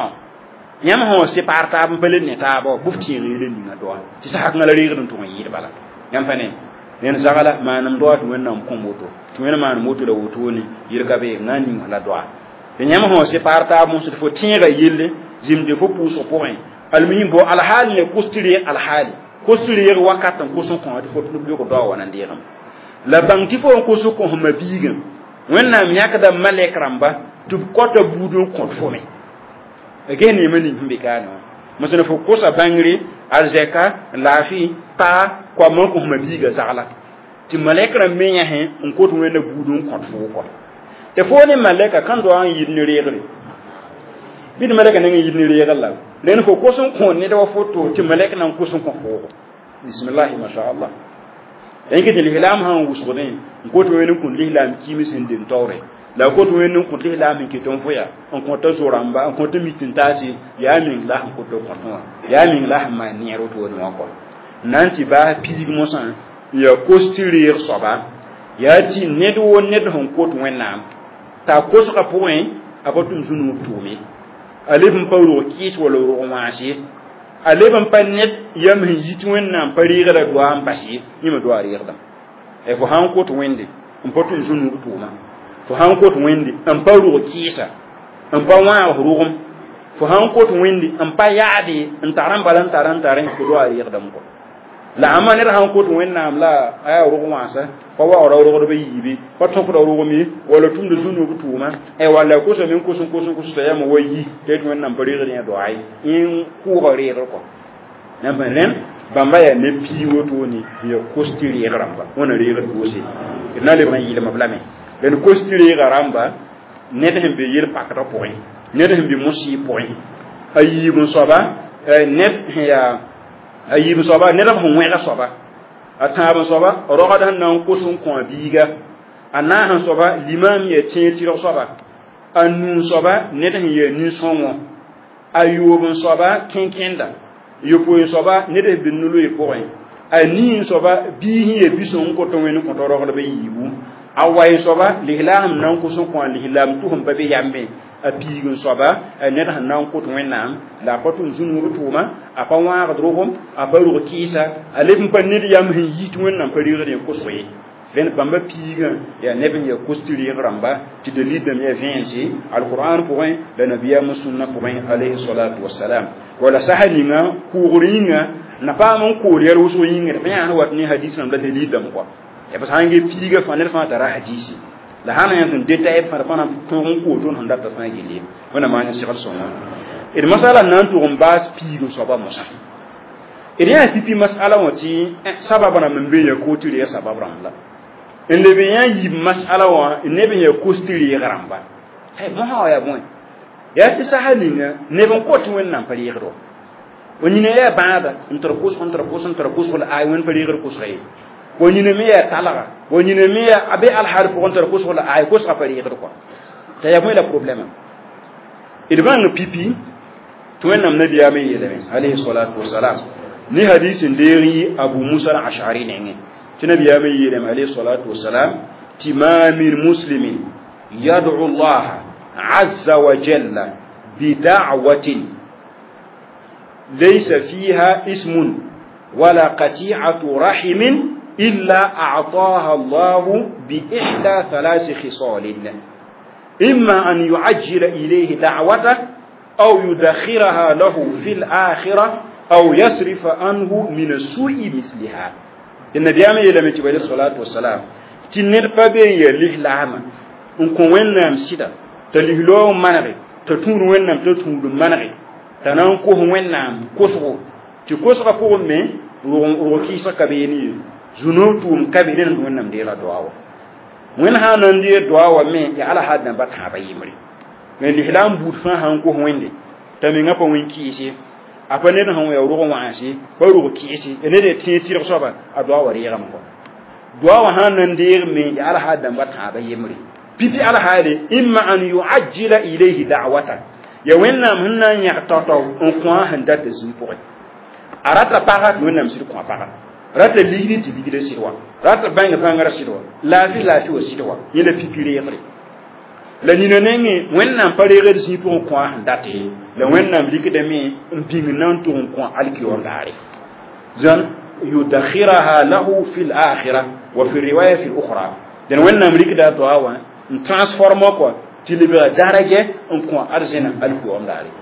nyama ho se parta am pele ne ta bo bufti le ni ngatwa ci sa ngala re gudun to yi bala yambane nen sagala manam do to wennam ko moto to wenna man moto da woto ni yirka be ngani la do nyama ho se parta mo se fo tinga yille jimde fo puso point almuhim bo alhal ne kusturi alhali kusturi yer wakatan kusun ko fo tulu ko do wana ndiram la banki fo ko su ko ma bigan wenna mi yakada malekram tub kota budun ko fo me again yemani himbe kano masana fo ko sa bangri arzeka lafi pa ko mo ko ma biga zala ti malekram me nya he ko to wena budun ko fo ko te fo ne maleka kan do an yidni regre bid maleka nan yidni regre la len ko ko son ko ne da foto ti maleka nan ko son ko fo bismillah ma sha Allah en ke de hilam han wusudin ko to wen kun lihlam kimi sen den tawre la ko to wen kun lihlam ki ton foya on ko to zoramba on ko to mitin tasi ya min la ko to ko ya min la ma ni ro to no ko nanti ba physiquement san ya costurir soba ya ti nedo hon ko to wenam ta ko so ka point abatum sunu tumi alifin pawro kis wala ro maasi alifin pannet yam yitu wenam pariga da do am basi yima do ari yardam e ko han ko to wende abatum sunu tuma fo han ko to wende am pawro kisa am pa wa hurum fo han ko to wende am pa yaade ntaran balan taran ko do ari yardam ko la amane han ko to wenam la aya ro maasa ko wa ro be yibi ko to ko ro mi wala tumdu sunu ko tuma e wala ko so min ko so ta yama wayi te to nan bari gari do ay in ku gari ko nan ban ren bamba ya ne pi woto ni ya kostiri ramba wona reega dosi na le man yile mablame le kostiri ramba ne de be yir pakata point ne de be musi point ayi mun soba ne ya ayi mun soba ne da mun wega soba ataba soba rogadan nan kusun ko biga ana han soba limam ya tiro soba anu soba ne de ye ni sonwo ayubun soba kinkenda yopo soba ne de binulu e point ani soba bihi e bison ko to wen ko to rogo be yibu awai soba lihlam nan ko so ko lihlam tuhum be yambe a bigun soba ne da nan ko to wen nam la ko tun zunu rutuma apa wa ga drohom apa ru kisa alebin pan ne yam hin yitu wen nan pari re ko soye ben bamba piga ya nebin ya kusturi ramba ti de lidam ya vinci alquran point la nabiya musunna point alayhi salatu wassalam wala sahalinga kuringa na pa mon kuriyar wuso yinga fa ya wat ni hadisi nam da lidam ko ya fa hange piga fa ne fa tara hadisi la hana yan detail fa fa na to ko to handa ta fa gele wana ma ni shikal sonna il masala nan to bas piga so ba musa idan ya pipi masala wati sababa na membe ya ko tiri ya sababa la in le bien yi masala wa ne ben ya kostiri garamba hay mo ha ya bon ya ti sahalinga ne ben ko to wen nan pari gro woni ne ya baada ontra kus wala ay wen pari gro kus ray woni ne me ya talaga woni ne me ya abi al harf ontra kus wala ay kus ka pari gro ko ta ya mo la problème il va no pipi to wen nam nabi ya me yele alayhi salatu wassalam ni hadisin deri abu musa al-ash'ari ne النبي يامي عليه الصلاة والسلام تمام المسلم يدعو الله عز وجل بدعوة ليس فيها اسم ولا قطيعة رحم إلا أعطاها الله بإحدى ثلاث خصال إما أن يعجل إليه دعوته أو يدخرها له في الآخرة أو يصرف عنه من السوء مثلها النبي يامي يلمي عليه الصلاة والسلام تنير فبين يلهلام انكم وينام سيدا تلهلو منغي تتور وينام تتور منغي تنانكو وينام كسرو تكسرو كوم مي روكيسا كبيني زنوتوم كبيرين وينام ديلا دعاو وين هانان دي دعاو مي يا على حد نبات حبايمري من لهلام بوفان هانكو ويندي تمينغا بو وينكيسي apane na hawo ya ro waasi ba ro kiisi ene de tiri soba adwa wari yam ko dwa wa hanan dir me ya ala hadan ba ta ba yemri pipi ala hade imma an yuajjila ilayhi da'wata ya wenna munna ya toto on ko handa de zupo arata paga wenna msir ko paga rata ligri ti ligri sirwa rata banga banga sirwa la fi o sirwa yele pipi re yemri la nina nenge wenna pare re si pour ko ndate la wenna likide mi mbing nan to ko alki o ngare zan yudakhiraha lahu fil akhirah wa fi riwaya fi ukhra den wenna likida to awa transforma ko tilibra daraje on ko arzina alki o ngare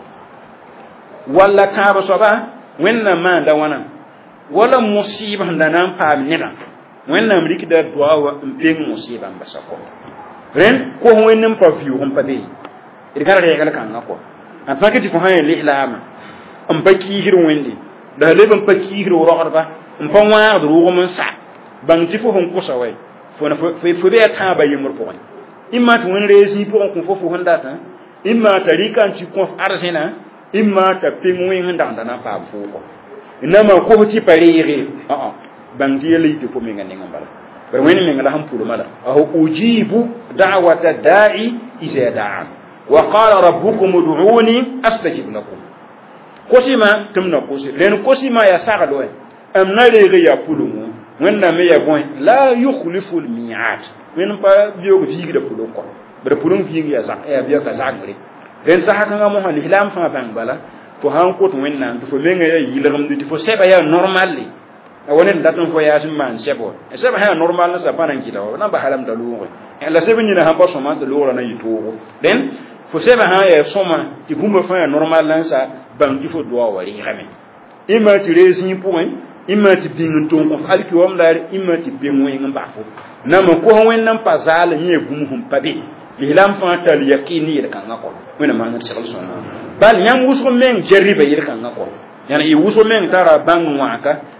walla taaba soba wenna ma da wana wala musiba ndanan pam nina wenna likida to awa mbing musiba mbasako ren ko wonnem pa fiu on pa be irgara re kala kan ko an fakati ko haye lihlama am baki hiru wende da leben paki hiru rogarba am pa wa do go mun sa bang ti fo hon ko sawai fo na fo be ta ba yimur ko imma to won resi po ko fo honda ta imma tarika ci ko arsena imma ta pingwin handa na pa fo ko inama ko ti parire bang ti yeli to ko mi ngani ngambala برمين من لهم فلو ماذا أهو أجيب دعوة الداعي إذا دعا وقال ربكم ادعوني أستجب لكم قسما تمنا قسم لأن قسما يساعد وين أم نريغي يقولون وين نمي يقول لا يخلف الميعاد وين بيوغ فيك دفلون قول برفلون فيك يزاق بيوغ زاق بري لأن ساحة نغموها لهلام فما بانبالا فهان قوت وين نام تفلين يلغم دي تفسيب يا نورمالي awonen datun ko yasin man sebo sebo ha normal na sapanan kila na ba halam da lugo la sebo ni na ha ba soma da lugo na yito den fo sebo ha ya soma ti kumba fa normal na sa ban ti fo do wari xame imma ti resi point imma ti bingun ton ko alki wam dar imma ti bingun ngam ba fo na ma ko wen nan pazal ni e gum hum pabe lilam fa tal yaqini da kan ngako wena ma ngar sallallahu alaihi wasallam bal nyam wuso men jarriba yir kan ngako yana i wuso men tara bangu waka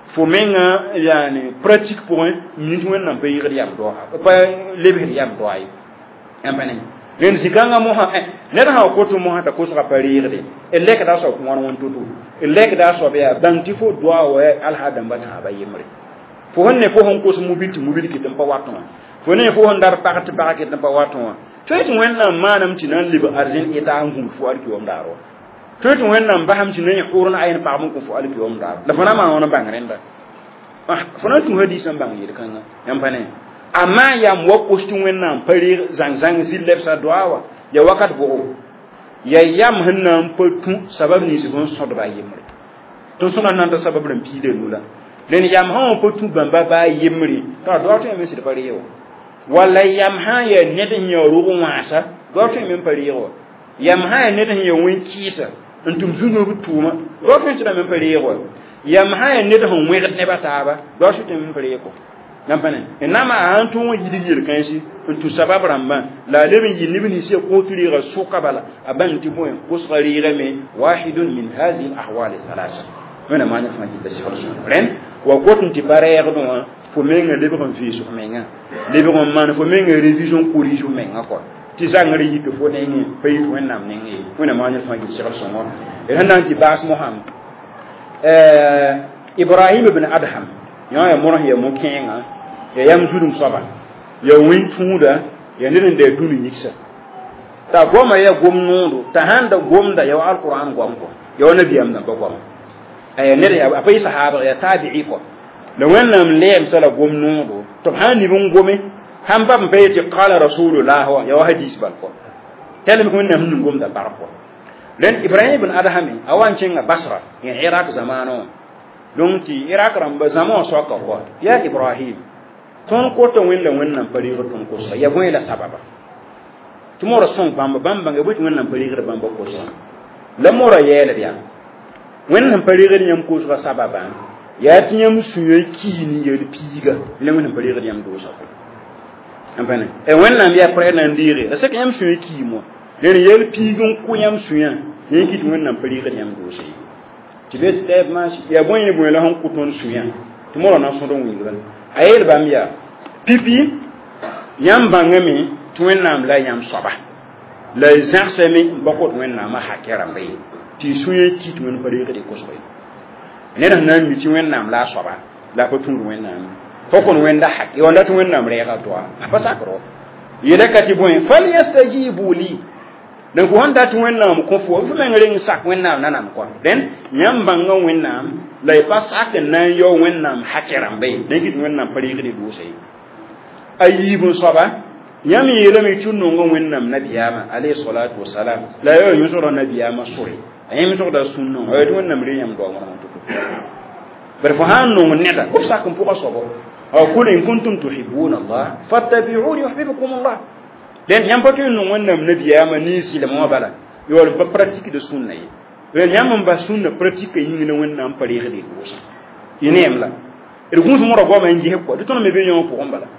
fo menga yani pratique point min wẽnnaam pa yɩgd yam doa pa lebsd yam doa ye yãmbane len zikãngã mosã ned sã koto mosã t'a kosga pa reegde lekda a soab wãn wẽn to-to lekda a soab yaa bãng tɩ fo doa wa alha dãmba tãabã yembre fo sẽn ne fo sẽn kos mobil tɩ mobil kɩt n pa wat wã fo ne fo sẽn dar pag tɩ pag kɩt n pa wat wã tõe tɩ wẽnnaam maanam tɩ na n leb arzẽn eta n gũud fo alkiom daarɔ tõe tɩ wẽnnaam basam tɩ na n ʋʋr n ayn pagb n kõ fo alkiom daarɔ la fo na maan wãn n bãng rẽnda fo na n tũ hadiis n bãng yel-kãngã yãmb pa ne amma yam wa kosti wẽnnaam pa reeg zãng-zãng zɩ-lɛbsa doa wa ya wakat bʋgo ya yam sẽn na n pa tũ sabab nins bõn sõdba a yembre tɩ sõna na n ta sabab rãn piida nula len yam sã wã pa tũ bãmba baa yembre t'a doa tõe me sɩd pa reeg wa walla yam sã n ya ned n ya rʋg wãasa doa tõe me n pa reeg wa yam sã ya ned n ya wẽn-kɩɩsa n tʋm zu-noog tʋʋma doa tõe tɩ me n pa reeg wa yam sã ya ned sẽn wẽgd nebã taaba doa tõe me n pa reeg wa nampane nama an tun yidi yel kansi tu sabab ramba la leben yini bini se ko turi ga suka bala aban ti boy ko sari game wahidun min hazi al ahwal thalatha wana ma na fanti da sifar sun ren wa ko tun ti bare ya don fo menga leben fi su menga leben man fo menga revision corrige menga ko ti sangari yito fo ne ni pay wonnam ne ngi wana ma na fanti sifar sun won ren nan ti bas muhammad ibrahim ibn adham ya murah ya mukenga ya yam zulum soba ya win tuda ya nirin da dunu yiksa ta goma ya gomnundo ta handa gomda ya alquran gomko ya nabi amna ba goma ay ne ya apai sahaba ya tabi'i ko da wannan lem sala gomnundo to hani bun gome han ba mbe ti qala rasulullah wa ya hadis bal ko telim ko nem nun gomda par ko len ibrahim ibn adham awan cinga basra ya iraq zamano donc ti iraq ramba zamano sokko ko ya ibrahim ton ko to wẽnda wẽnnaam pa reegr tõnd kosga ya bõe la sababa tɩ mora sõng bãmba bãmba nga bõe tɩ wẽnnaam pa reegr bãmba kosga la mora yɛɛlb yaa wẽnnaam pa reegd yãmb kosga sababa yaa tɩ yãmb sũ-yã kiin yel piiga la wẽnnaam pa reegd yãmb doosa ko ãmpane wẽnnaam yaa prɛd na n deege la sẽk yãmb sũ-yã kiim wã len yel piig n kʋ yãmb sũ-yã yẽ kɩ tɩ wẽnnaam pa reegd yãmb doosa ye tɩ be tɩ tɛɛb maasɩ yaa bõe ne bõe la sẽn kʋ tõnd sũ-yã tɩ mora na sõd n wĩngrã ayel bam ya pipi yam bangami tɩ wẽnnaam la yãmb soaba la zãgsame bakot wẽnnaamã hakɛra mbe tɩ sũ-yã ki tɩ wẽnd pa reegd y kosg ye ned sẽn na n mi tɩ wẽnnaam la a soaba la a pa tũud wẽnnaam fo kõn wẽnda hak y wãnda tɩ wẽnnaam reega doa a pa sakro yelka tɩ bõe falyastajibu li dan fo sẽn dat wẽnnaam kõ fo fo meng reng sak wẽnnaam nanam kõ dẽn yãmb bãnga wẽnnaam la y pa sak n na n yao wẽnnaam hakɛ rãmbe dẽn kɩ tɩ wẽnnaam pa reegd y doosa ye a yiib n soaba yãmb yeelame tɩ nonga wẽnnaam nabiyaamã alayhi salatu wasalam la yaa yõsgra nabiyaamã sore a yãmb sogda sũnnã a yaa tɩ wẽnnaam re yãmb doa wãna to bare fo sãn nong neda b sak n pʋga soabo qul in kuntum tuhibuna allah fattabi'uni yuhibbukum allah den yãmb pa tõe n nong wẽnnaam nabiyaamã ne sɩlm wã bala yaool pa pratique de sũnna ye yãmb n bas sũnna pratique yĩng ne wẽnnaam pa reegd y doosa y neem la d gũus morã goama n ges kɔ tɩ tõnd me be yõ pʋgẽ bala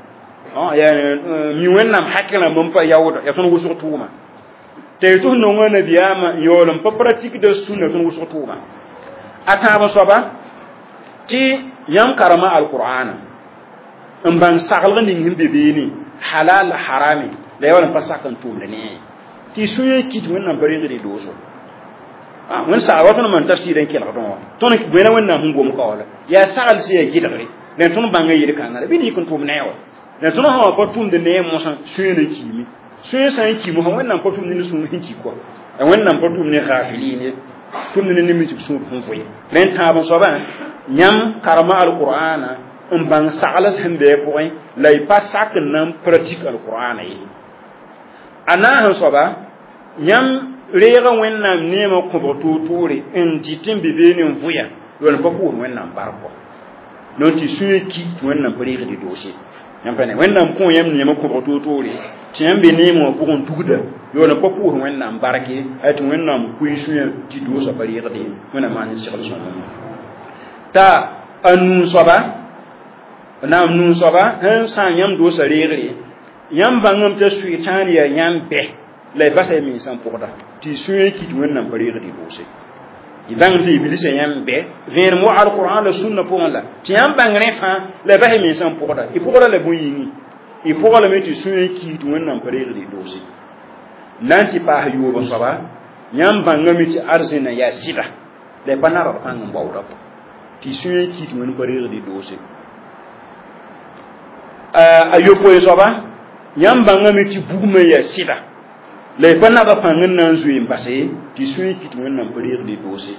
mi wẽnnaam hakɩrã bõn pa yaoodã ya tõnd wʋsg tʋʋma t'a y tɩ f nonga nabiyaamã yaool n pa pratique de sũnna tõnd wʋsg tʋʋma a tãab n soaba tɩ yãmb karema alqur'ana n bãng saglg ning sẽn be beene halal la harame la yaool n pa sak n tʋʋmd ne tɩ sũ-yã kɩt wẽnnaam pa reegd y dooso wẽnd sagl wa tõnd man tafsɩɩr n kelgdẽ wã tõnd bõena wẽnnaam sẽn gom kaoola yaa sagl sẽn yaa gɩdgre la tõnd bãnga yel-kãngã la bɩ dɩk n tʋʋm ne wa la tõnd sã wã pa tʋʋmd ne mosã sũ-yã na kiime sũ-yã sã n ki mosã wẽnnaam pa tʋʋmd ne sũur sẽn ki kɔ wẽnnaam pa tʋʋmd ne gafiliin ye tʋʋmd ne nims b sũur sẽn vʋye la n tãab n soaba yãmb karema alqur'ana n bãng sagls sẽn bɩ pʋgẽ la y pa sak n na n pratique alqur'ana ye a naas n soaba yãmb reega wẽnnaam neemã kõbg toor-toore n dɩt n be beene n vʋya yool n pa pʋʋs wẽnnaam bark kɔ donc tɩ sũ-yã ki tɩ wẽnnaam pa reegd y doose yãmpane wẽnnaam kõ yãmb neemã kõbg toor-toore tɩ yãmb be neemã wã pʋgẽ tugda yool n pa pʋʋs wẽnnaam barke a tɩ wẽnnaam kʋɩ sũ-yã tɩ doosa pa reegde wẽnnaam maan segl sõma t'a a nuun soaba naam nuun soaba sẽn sã n yãmb doosa reegre yãmb bãngame t'a sʋɩtãan yaa yãmb bɛ la y basa y mensã n pʋgda tɩ sũ-yã ki tɩ wẽnnaam pa reegd y doose idang ti iblis yambe ver mo alquran la sunna po la ti yam bangre fa la bahe mi san poda i poda la buyini i poda la meti suye ki to wannan pare di dosi nanti pa hayu bo saba yam bangami ti arzina ya sida le panara kan mbawda ti suye ki to wannan pare di dosi ayopo saba yam bangami ti bugme ya sida le panara pangin nan zuyi mbase ti suye ki to wannan pare di dosi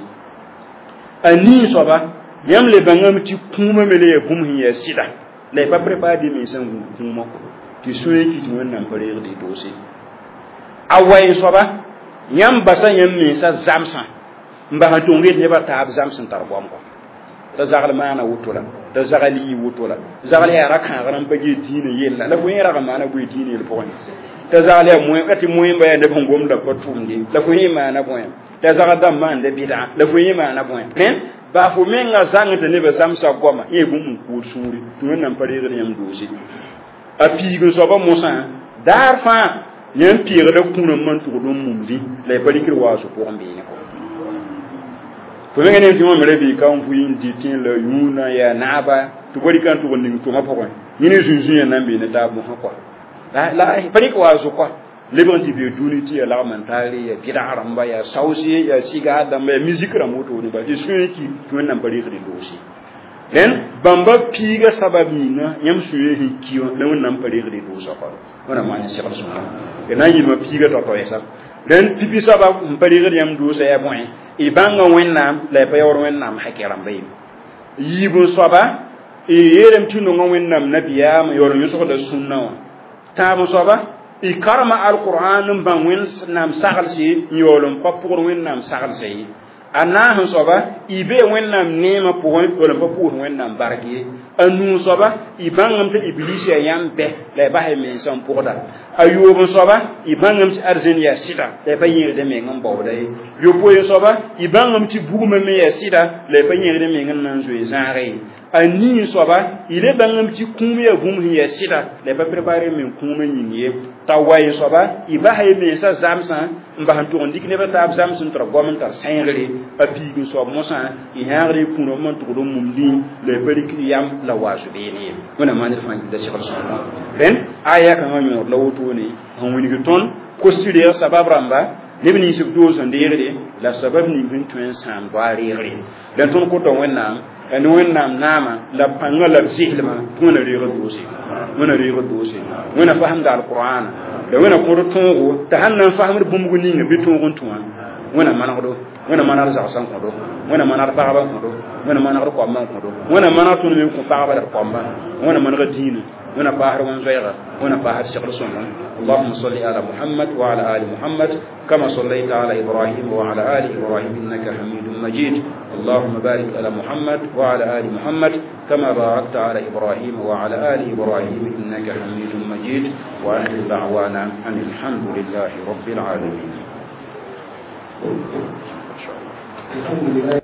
ani saba yam le bangami ti kuma mele bumhi ya sida le pa prepare mi san kuma ko ti suye ki to wannan pare di dosi awai soba yam basa yam mi sa zamsa mba ha tongi ne ba ta zamsan tarbom ko ta zagal mana wutola ta zagali wutola zagali ya rakan garan bage dine yella la ko yera ga mana bu dine le pon ta zagali mo kati mo yimba ya de bangom da patumdi la ko yima na boy ta zagada man de bida la ko yima na boy ba fo menga zangata ne ba zamsa goma e gum ko suri to nan pare ga yam dosi api go soba mosa dar fa yen pire da kuna man to do mumdi la palikir wa so ko ambe ne ko to ngene ti mo rebi kan fu yin ditin la yuna ya naba to gori kan to wonni to ma pokon yini zunzun ya nambe ne da bu ko la palik wa so ko lebanti be duniti ya la mantari ya bida haramba ya sausi ya siga da me music ra moto ne ba ti suyi to nan palikir dosi den bamba piga sababi na yam suye hikiyo na wannan palikir dosa ko wana ma ni shekal sunna ena yima piga to esa den pipi saba mpariga yam do sa ya boy e banga wenna la pa yor wenna hakiram bay yibu saba e yerem tinu ngo wenna nabiya ma yor yuso da sunna wa ta mo saba e karama alquran ban wen nam sagal si yolum papur wenna sagal si ana han soba ibe wennam nema po won pa po wennam barki anu soba ibangam te iblis ya yambe le ba he men son poda ayubo soba ibangam ti arzen ya sida le ba yir de men ngam bawda yo po soba ibangam ti buguma me ya sida le ba yir de men ngam nan zo izare ani soba ile bangam ti kum ya gum ya sida le ba préparer men kum nyinye tawai soba iba he men sa zamsa mba han to ndik ne ba tab zamsun tra gomen tar sayngre api go so mosa i haare puno mon to do mumdi le bariki yam la wasu be ni wona man fa da shekal sunna ben aya kan nyo lawto ni on woni ton ko studio sabab ramba lebni sib do so ndere la sabab ni bin tuen san bari re dan ton ko to wonna en wonnam nama la pangala zihlma tuna re dosi wona re dosi wona faham da alquran da wona ko to tongo ta hannan faham bumgu ni ngi bitongo tuwa wona manado wona manar za san ko do wona manar paaba ko do wona manar ko amman ko do wona manar tun min ko paaba da ko amman wona manar diina wona baahar won zayga wona baahar shaqal sunna allahumma salli ala muhammad wa ala ali muhammad kama sallaita ala ibrahim wa ala ali ibrahim innaka hamidum majid allahumma barik ala muhammad wa ala ali muhammad kama barakta ala ibrahim wa ala ali ibrahim innaka hamidum majid wa ahli da'wana alhamdulillahi rabbil alamin.